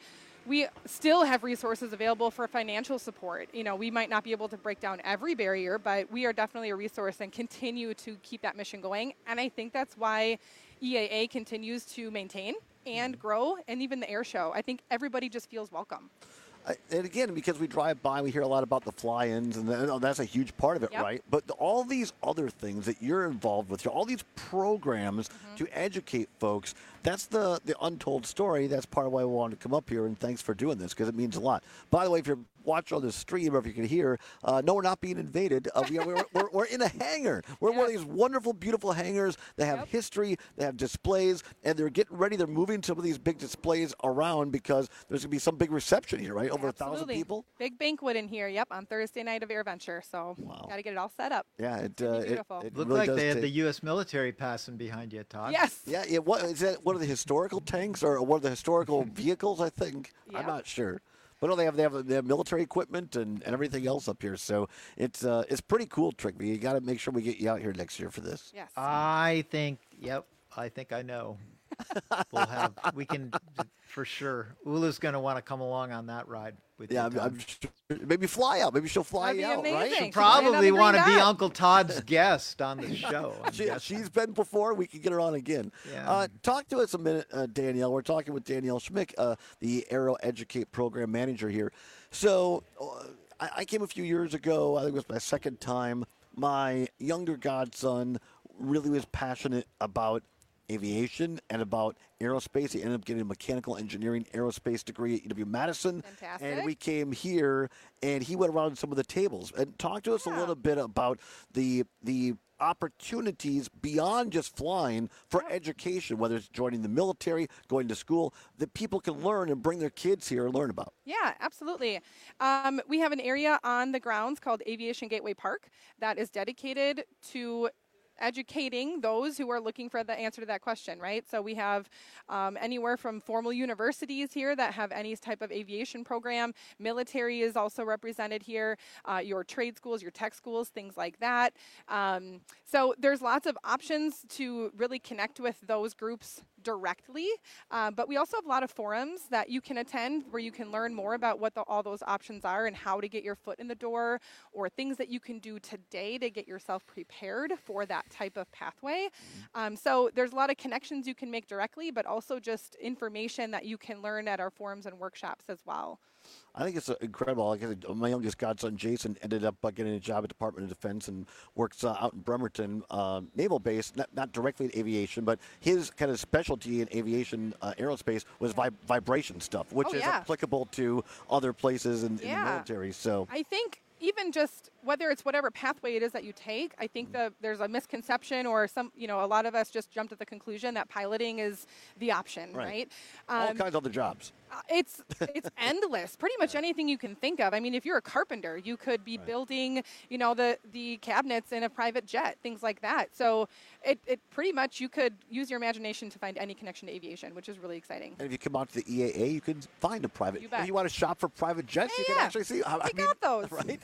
we still have resources available for financial support. You know, we might not be able to break down every barrier, but we are definitely a resource and continue to keep that mission going. And I think that's why E A A continues to maintain and grow, and even the air show. I think everybody just feels welcome. Uh, and again, because we drive by, we hear a lot about the fly-ins, and the, oh, that's a huge part of it, Yep. right? But the, all these other things that you're involved with, all these programs Mm-hmm. to educate folks, that's the, the untold story. That's part of why we wanted to come up here, and thanks for doing this, because it means a lot. By the way, if you're watching on the stream, or if you can hear, uh, no, we're not being invaded. Uh, we are, we're, we're, we're in a hangar. We're in one of these wonderful, beautiful hangars. They have history, they have displays, and they're getting ready. They're moving some of these big displays around because there's going to be some big reception here, right? Over a thousand Absolutely. people. Big banquet in here, yep, on Thursday night of AirVenture. So got to get it all set up. Yeah, it, It's gonna uh, be it, beautiful. it Looked really like does they had take- the U S military passing behind you, Todd. Yes. Yeah, yeah. What is that? One of the historical tanks, or one of the historical vehicles? I think. I'm not sure. But no, they have they have they have military equipment and, and everything else up here. So it's uh, it's pretty cool, Trickby. You got to make sure we get you out here next year for this. Yes. I think, yep, I think I know. We'll have, we can, for sure. Ula's going to want to come along on that ride with Yeah, you, I'm, Todd. I'm sure, maybe fly out. Maybe she'll fly That'd you be out, amazing. right? She'll Probably want to be Dot. Uncle Todd's guest on the show. I'm She, guessing. she's been before. We can get her on again. Yeah. Uh, talk to us a minute, uh, Danielle. We're talking with Danielle Schmick, uh, the Aero Educate program manager here. So uh, I, I came a few years ago. I think it was my second time. My younger godson really was passionate about aviation and about aerospace. He ended up getting a mechanical engineering aerospace degree at U W Madison. Fantastic. And we came here, and he went around some of the tables. And talk to us a little bit about the the opportunities beyond just flying for education, whether it's joining the military, going to school, that people can learn and bring their kids here and learn about. Yeah, absolutely. Um, we have an area on the grounds called Aviation Gateway Park that is dedicated to educating those who are looking for the answer to that question, right? So we have um, anywhere from formal universities here that have any type of aviation program. Military is also represented here, uh, your trade schools, your tech schools, things like that. Um, so there's lots of options to really connect with those groups directly, uh, but we also have a lot of forums that you can attend where you can learn more about what the, all those options are and how to get your foot in the door, or things that you can do today to get yourself prepared for that type of pathway. Um, so there's a lot of connections you can make directly, but also just information that you can learn at our forums and workshops as well. I think it's uh, incredible. Like I said, my youngest godson, Jason, ended up uh, getting a job at Department of Defense and works uh, out in Bremerton uh, Naval Base, not, not directly in aviation, but his kind of specialty in aviation uh, aerospace was vi- vibration stuff, which Oh, is yeah. applicable to other places in, in the Yeah. military. So I think even just whether it's whatever pathway it is that you take, I think that there's a misconception, or some, you know, a lot of us just jump to the conclusion that piloting is the option, Right. right? all Um, kinds of other jobs. Uh, It's it's endless. Pretty much anything you can think of. I mean, if you're a carpenter, you could be building, you know, the the cabinets in a private jet, things like that. So it, it pretty much you could use your imagination to find any connection to aviation, which is really exciting. And if you come out to the E A A, you can find a private. You bet. If you want to shop for private jets, you can yeah. actually see. I, I We mean, got those. right?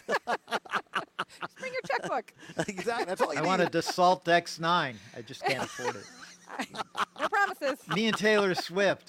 Just bring your checkbook. Exactly. That's all you I need. want a Dassault X nine. I just can't afford it. No promises. Me and Taylor Swift.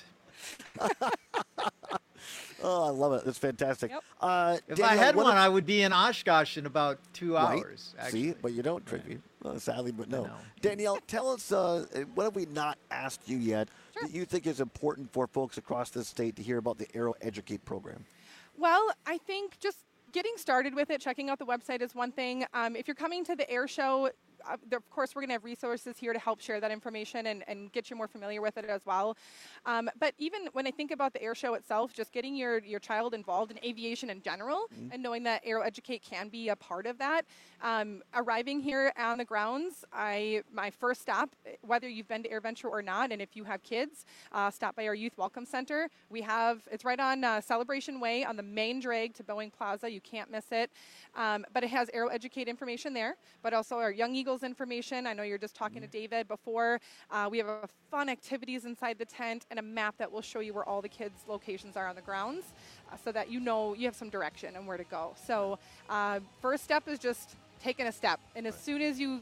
Oh, I love it. That's fantastic. Yep. Uh, If Danielle, I had what one, if- I would be in Oshkosh in about two Right. hours. Actually. See, but you don't, Tricky. Uh, sadly, but no. know. Danielle, tell us, uh, what have we not asked you yet that you think is important for folks across the state to hear about the Aero Educate program? Well, I think just getting started with it, checking out the website is one thing. Um, if you're coming to the air show, uh, there, of course, we're going to have resources here to help share that information and, and get you more familiar with it as well. Um, but even when I think about the air show itself, just getting your, your child involved in aviation in general and knowing that Aero Educate can be a part of that. Um, arriving here on the grounds, I my first stop, whether you've been to AirVenture or not, and if you have kids, uh, stop by our Youth Welcome Center. We have, it's right on uh, Celebration Way on the main drag to Boeing Plaza. You can't miss it. Um, but it has Aero Educate information there, but also our Young Eagles information. I know you're just talking to David before. Uh, we have a fun activities inside the tent and a map that will show you where all the kids' locations are on the grounds, uh, so that you know you have some direction and where to go. So uh, first step is just taking a step. And as soon as you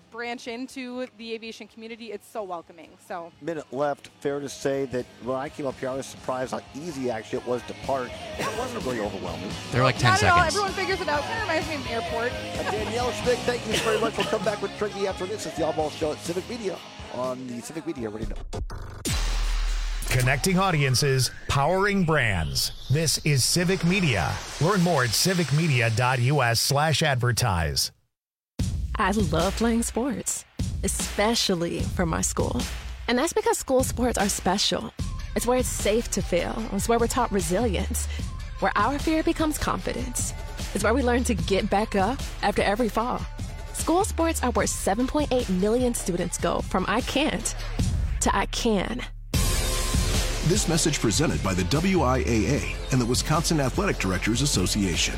branch into the aviation community, it's so welcoming. So Minute left. Fair to say that when I came up here, I was surprised how easy actually it was to park. It wasn't really overwhelming. They're like ten not seconds. At all. Everyone figures it out. Kind of reminds me of an airport. Uh, Danielle Schmick, thank you very much. We'll come back with Tricky after this. It's the All-Ball Show at Civic Media on the Civic Media Radio Network. Connecting audiences, powering brands. This is Civic Media. Learn more at civicmedia.us slash advertise. I love playing sports, especially for my school. And that's because school sports are special. It's where it's safe to fail. It's where we're taught resilience, where our fear becomes confidence. It's where we learn to get back up after every fall. School sports are where seven point eight million students go from I can't to I can. This message presented by the W I A A and the Wisconsin Athletic Directors Association.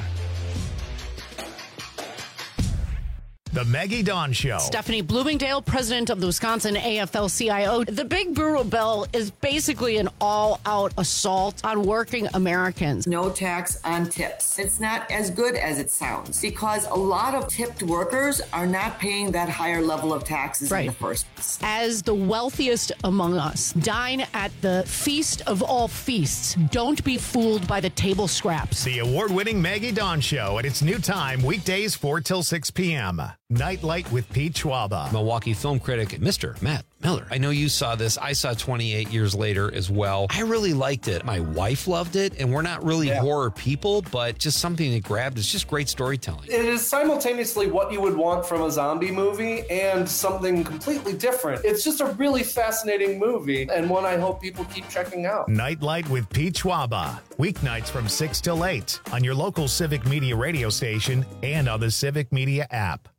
The Maggie Dawn Show. Stephanie Bloomingdale, president of the Wisconsin A F L C I O. The Big Bureau Bill is basically an all-out assault on working Americans. No tax on tips. It's not as good as it sounds because a lot of tipped workers are not paying that higher level of taxes Right. in the first place. As the wealthiest among us, dine at the feast of all feasts. Don't be fooled by the table scraps. The award-winning Maggie Dawn Show at its new time, weekdays four till six p.m. Nightlight with Pete Schwaba. Milwaukee film critic, Mister Matt Miller. I know you saw this. I saw twenty-eight years later as well. I really liked it. My wife loved it, and we're not really Yeah. horror people, but just something that grabbed. It's just great storytelling. It is simultaneously what you would want from a zombie movie and something completely different. It's just a really fascinating movie and one I hope people keep checking out. Nightlight with Pete Schwaba. Weeknights from six till eight on your local Civic Media radio station and on the Civic Media app.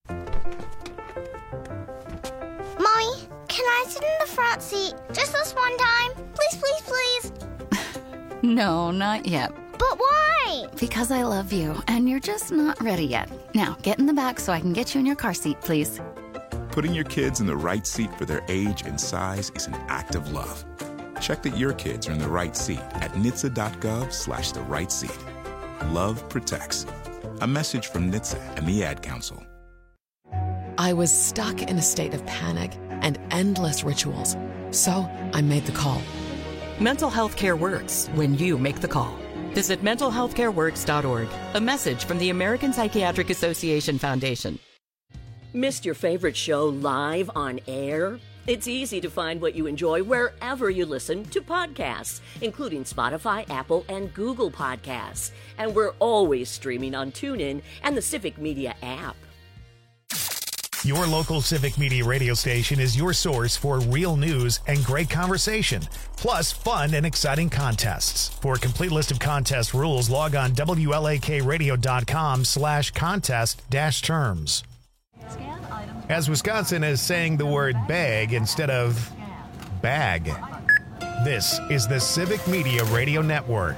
Mommy, can I sit in the front seat just this one time? Please, please, please. No, not yet. But why? Because I love you, and you're just not ready yet. Now, get in the back so I can get you in your car seat, please. Putting your kids in the right seat for their age and size is an act of love. Check that your kids are in the right seat at N H T S A dot gov slash the right seat. Love protects. A message from N H T S A and the Ad Council. I was stuck in a state of panic and endless rituals. So I made the call. Mental health care works when you make the call. Visit mental health care works dot org. A message from the American Psychiatric Association Foundation. Missed your favorite show live on air? It's easy to find what you enjoy wherever you listen to podcasts, including Spotify, Apple, and Google Podcasts. And we're always streaming on TuneIn and the Civic Media app. Your local Civic Media radio station is your source for real news and great conversation, plus fun and exciting contests. For a complete list of contest rules, log on W L A K radio dot com slash contest dash terms. As Wisconsin is saying the word bag instead of bag, this is the Civic Media Radio Network.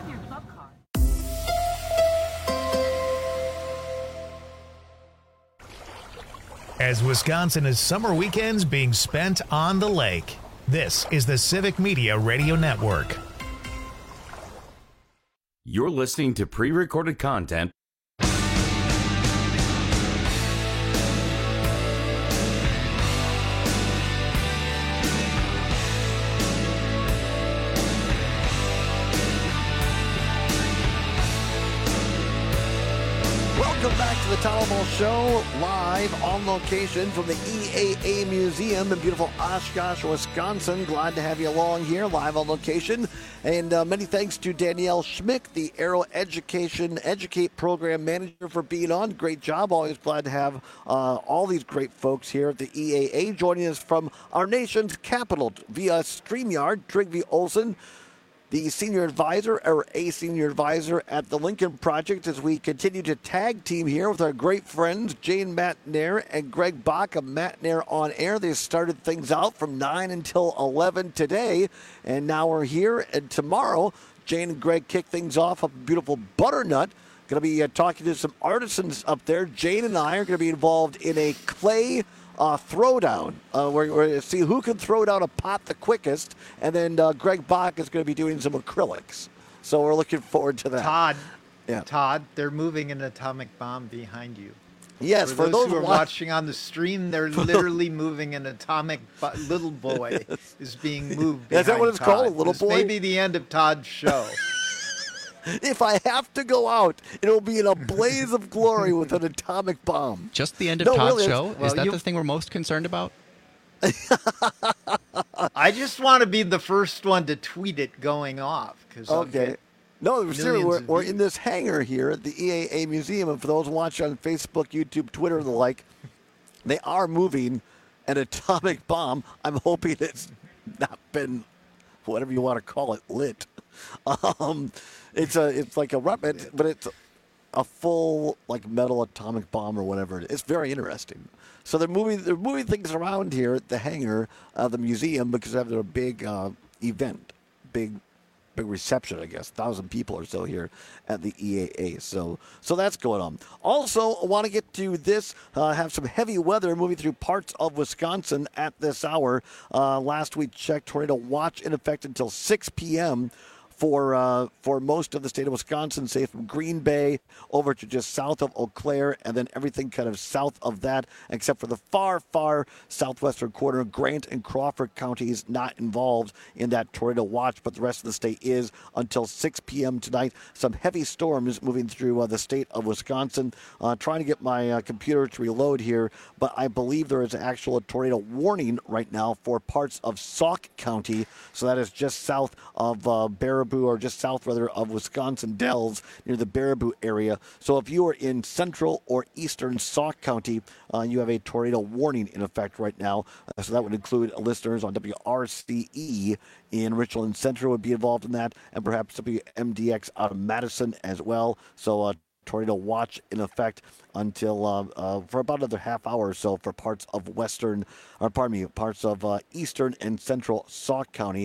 As Wisconsin is summer weekends being spent on the lake, this is the Civic Media Radio Network. You're listening to pre-recorded content. Welcome back to the Town Hall Show, live on location from the E A A Museum in beautiful Oshkosh, Wisconsin. Glad to have you along here, live on location. And uh, many thanks to Danielle Schmick, the Aero Education Educate Program Manager, for being on. Great job. Always glad to have uh, all these great folks here at the E A A joining us from our nation's capital via StreamYard. Trygve Olsen, the senior advisor, or a senior advisor at the Lincoln Project, as we continue to tag team here with our great friends Jane Matnair and Greg Bach of Matnair On Air. They started things out from nine until eleven today, and now we're here. And tomorrow, Jane and Greg kick things off up in beautiful Butternut. Going to be uh, talking to some artisans up there. Jane and I are going to be involved in a clay Uh, throwdown. Uh, we're, we're going to see who can throw down a pot the quickest, and then uh, Greg Bach is going to be doing some acrylics. So we're looking forward to that. Todd, yeah. Todd, they're moving an atomic bomb behind you. Yes, for, for those, those who are wa- watching on the stream, they're literally moving an atomic bu- little boy is being moved. Is that what behind it's called, a Todd. little This boy? may be the end of Todd's show. If I have to go out, it'll be in a blaze of glory with an atomic bomb. Just the end of No, Todd's really, show? it's- Is that you- the thing we're most concerned about? I just want to be the first one to tweet it going off. Cause I'll Okay. get No, seriously, millions we're, of we're views. in this hangar here at the E A A Museum, and for those watching on Facebook, YouTube, Twitter, and the like, they are moving an atomic bomb. I'm hoping it's not been, whatever you want to call it, lit. Um, it's a, it's like a weapon, but it's a full like metal atomic bomb or whatever it is. It's very interesting. So they're moving, they're moving things around here at the hangar of the museum because they're having a big uh, event, big. Big reception, I guess. Thousand people or so here at the E A A. So, so that's going on. Also, I want to get to this. Uh, have some heavy weather moving through parts of Wisconsin at this hour. Uh, last we checked, tornado watch in effect until six p.m. for uh, for most of the state of Wisconsin, say from Green Bay over to just south of Eau Claire, and then everything kind of south of that, except for the far, far southwestern corner. Grant and Crawford counties not involved in that tornado watch, but the rest of the state is until six p.m. tonight. Some heavy storms moving through uh, the state of Wisconsin. Uh, trying to get my uh, computer to reload here, but I believe there is an actual tornado warning right now for parts of Sauk County, so that is just south of uh, Baraboo, or just south, rather, of Wisconsin Dells, near the Baraboo area. So if you are in central or eastern Sauk County, uh, you have a tornado warning in effect right now. Uh, so that would include listeners on W R C E in Richland Central would be involved in that, and perhaps W M D X out of Madison as well. So uh, tornado watch in effect until uh, uh, for about another half hour or so for parts of western, or pardon me, parts of uh, eastern and central Sauk County.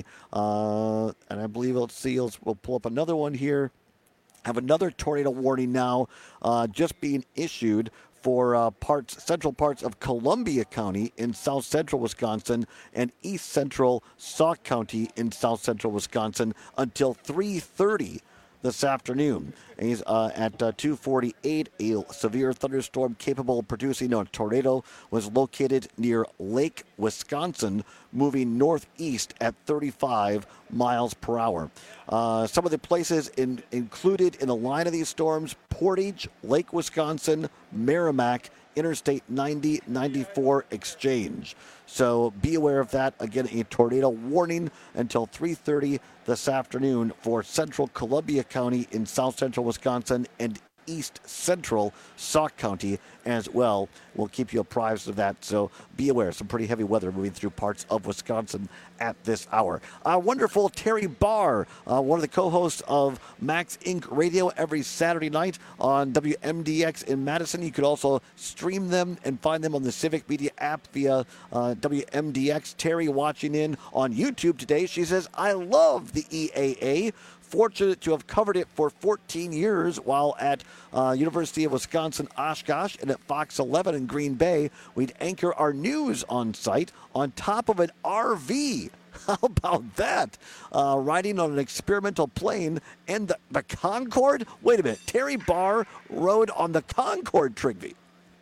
Uh, and I believe, let's see, let's, we'll pull up another one here. Have another tornado warning now uh, just being issued for uh, parts, central parts of Columbia County in south central Wisconsin and east central Sauk County in south central Wisconsin until three thirty this afternoon. He's uh, at uh, two forty-eight. A severe thunderstorm capable of producing a tornado was located near Lake, Wisconsin, moving northeast at thirty-five miles per hour. Uh, some of the places in, included in the line of these storms: Portage, Lake, Wisconsin, Merrimack, Interstate ninety, ninety-four Exchange. So be aware of that. Again, a tornado warning until three thirty this afternoon for central Columbia County in south central Wisconsin and east central Sauk County as well. We'll keep you apprised of that, so be aware. Some pretty heavy weather moving through parts of Wisconsin at this hour. Our wonderful Terry Barr, uh, one of the co-hosts of Max Incorporated. Radio every Saturday night on W M D X in Madison. You could also stream them and find them on the Civic Media app via uh, W M D X. Terry watching in on YouTube today. She says, I love the E A A. Fortunate to have covered it for fourteen years while at uh, University of Wisconsin Oshkosh and at Fox eleven in Green Bay. We'd anchor our news on site on top of an R V. How about that? Uh, riding on an experimental plane and the, the Concorde? Wait a minute. Terry Barr rode on the Concorde, Trigby.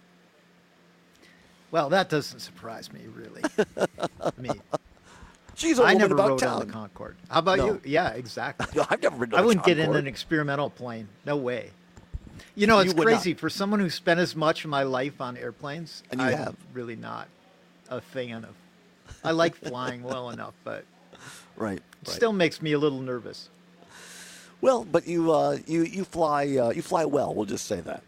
Well, that doesn't surprise me, really. I mean, she's a I woman never about rode town. on the Concorde. How about No. you? Yeah, exactly. No, I've never ridden on I a wouldn't get in Concorde. an experimental plane. No way. You know, You it's would not. crazy. For someone who spent as much of my life on airplanes, And you I'm have. really not a fan of. I like flying well enough, but Right. it right. still makes me a little nervous. Well, but you uh, you you fly uh, you fly well. We'll just say that.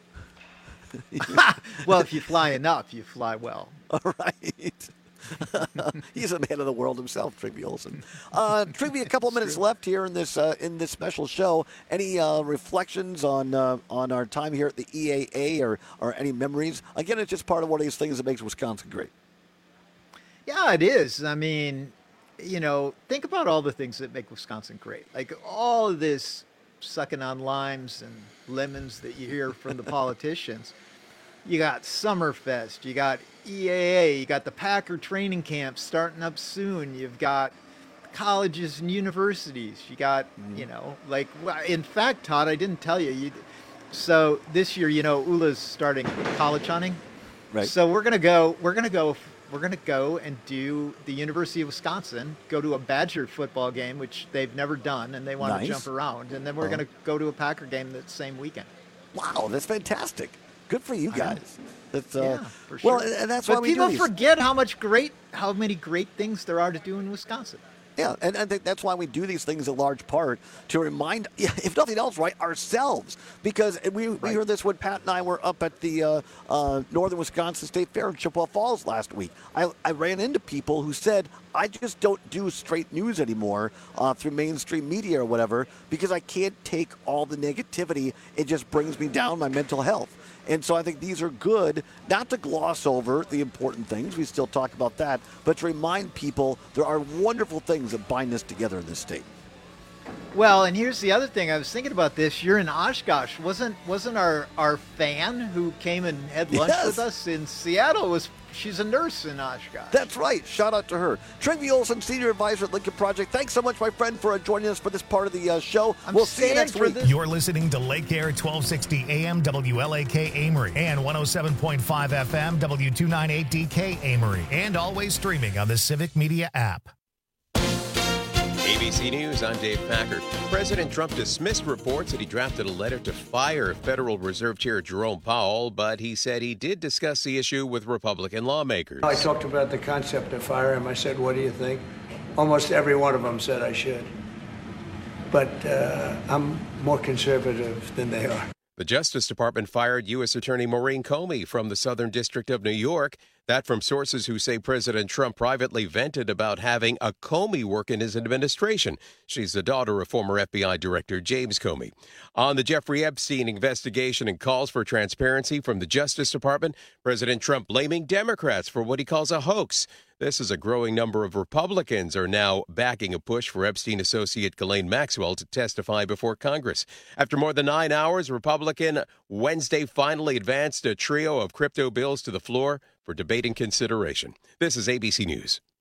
Well, if you fly enough, you fly well. All right. He's a man of the world himself, Trigby Olson. Uh, Trigby, a couple of minutes left here in this uh, in this special show. Any uh, reflections on uh, on our time here at the E A A, or or any memories? Again, it's just part of one of these things that makes Wisconsin great. Yeah, it is. I mean, you know, think about all the things that make Wisconsin great. Like all of this sucking on limes and lemons that you hear from the politicians. You got Summerfest, you got E A A, you got the Packer training camp starting up soon. You've got colleges and universities. You got, you know, like, in fact, Todd, I didn't tell you, you So this year, you know, Ula's starting college hunting. Right. So we're gonna go. We're gonna go. We're gonna go and do the University of Wisconsin. Go to a Badger football game, which they've never done, and they want Nice. to jump around. And then we're Oh. gonna go to a Packer game that same weekend. Wow, that's fantastic. Good for you I know. guys. That's uh, Yeah, for sure. well, and that's but why we people do these. forget how much great, how many great things there are to do in Wisconsin. Yeah, and I think that's why we do these things in large part to remind, if nothing else, right, ourselves. Because we, we heard this when Pat and I were up at the uh, uh, Northern Wisconsin State Fair in Chippewa Falls last week. I, I ran into people who said, I just don't do straight news anymore uh, through mainstream media or whatever because I can't take all the negativity. It just brings me down my mental health. And so I think these are good, not to gloss over the important things. We still talk about that, but to remind people there are wonderful things that bind us together in this state. Well, and here's the other thing. I was thinking about this. You're in Oshkosh. Wasn't wasn't our, our fan who came and had lunch Yes. with us in Seattle? Was she's a nurse in Oshkosh? That's right. Shout out to her. Trygve Olson, Senior Advisor at Lincoln Project. Thanks so much, my friend, for uh, joining us for this part of the uh, show. I'm we'll see you staying next for week. this. You're listening to Lake Air twelve sixty A M W L A K Amory and one oh seven point five F M W two ninety-eight D K Amory, and always streaming on the Civic Media app. A B C News, I'm Dave Packard. President Trump dismissed reports that he drafted a letter to fire Federal Reserve Chair Jerome Powell, but he said he did discuss the issue with Republican lawmakers. I talked about the concept of fire him. I said, what do you think? Almost every one of them said I should. But uh, I'm more conservative than they are. The Justice Department fired U S Attorney Maureen Comey from the Southern District of New York. That from sources who say President Trump privately vented about having a Comey work in his administration. She's the daughter of former F B I Director James Comey. On the Jeffrey Epstein investigation and calls for transparency from the Justice Department, President Trump blaming Democrats for what he calls a hoax. This is a growing number of Republicans are now backing a push for Epstein associate Ghislaine Maxwell to testify before Congress. After more than nine hours, Republican Wednesday finally advanced a trio of crypto bills to the floor for debate and consideration. This is A B C News.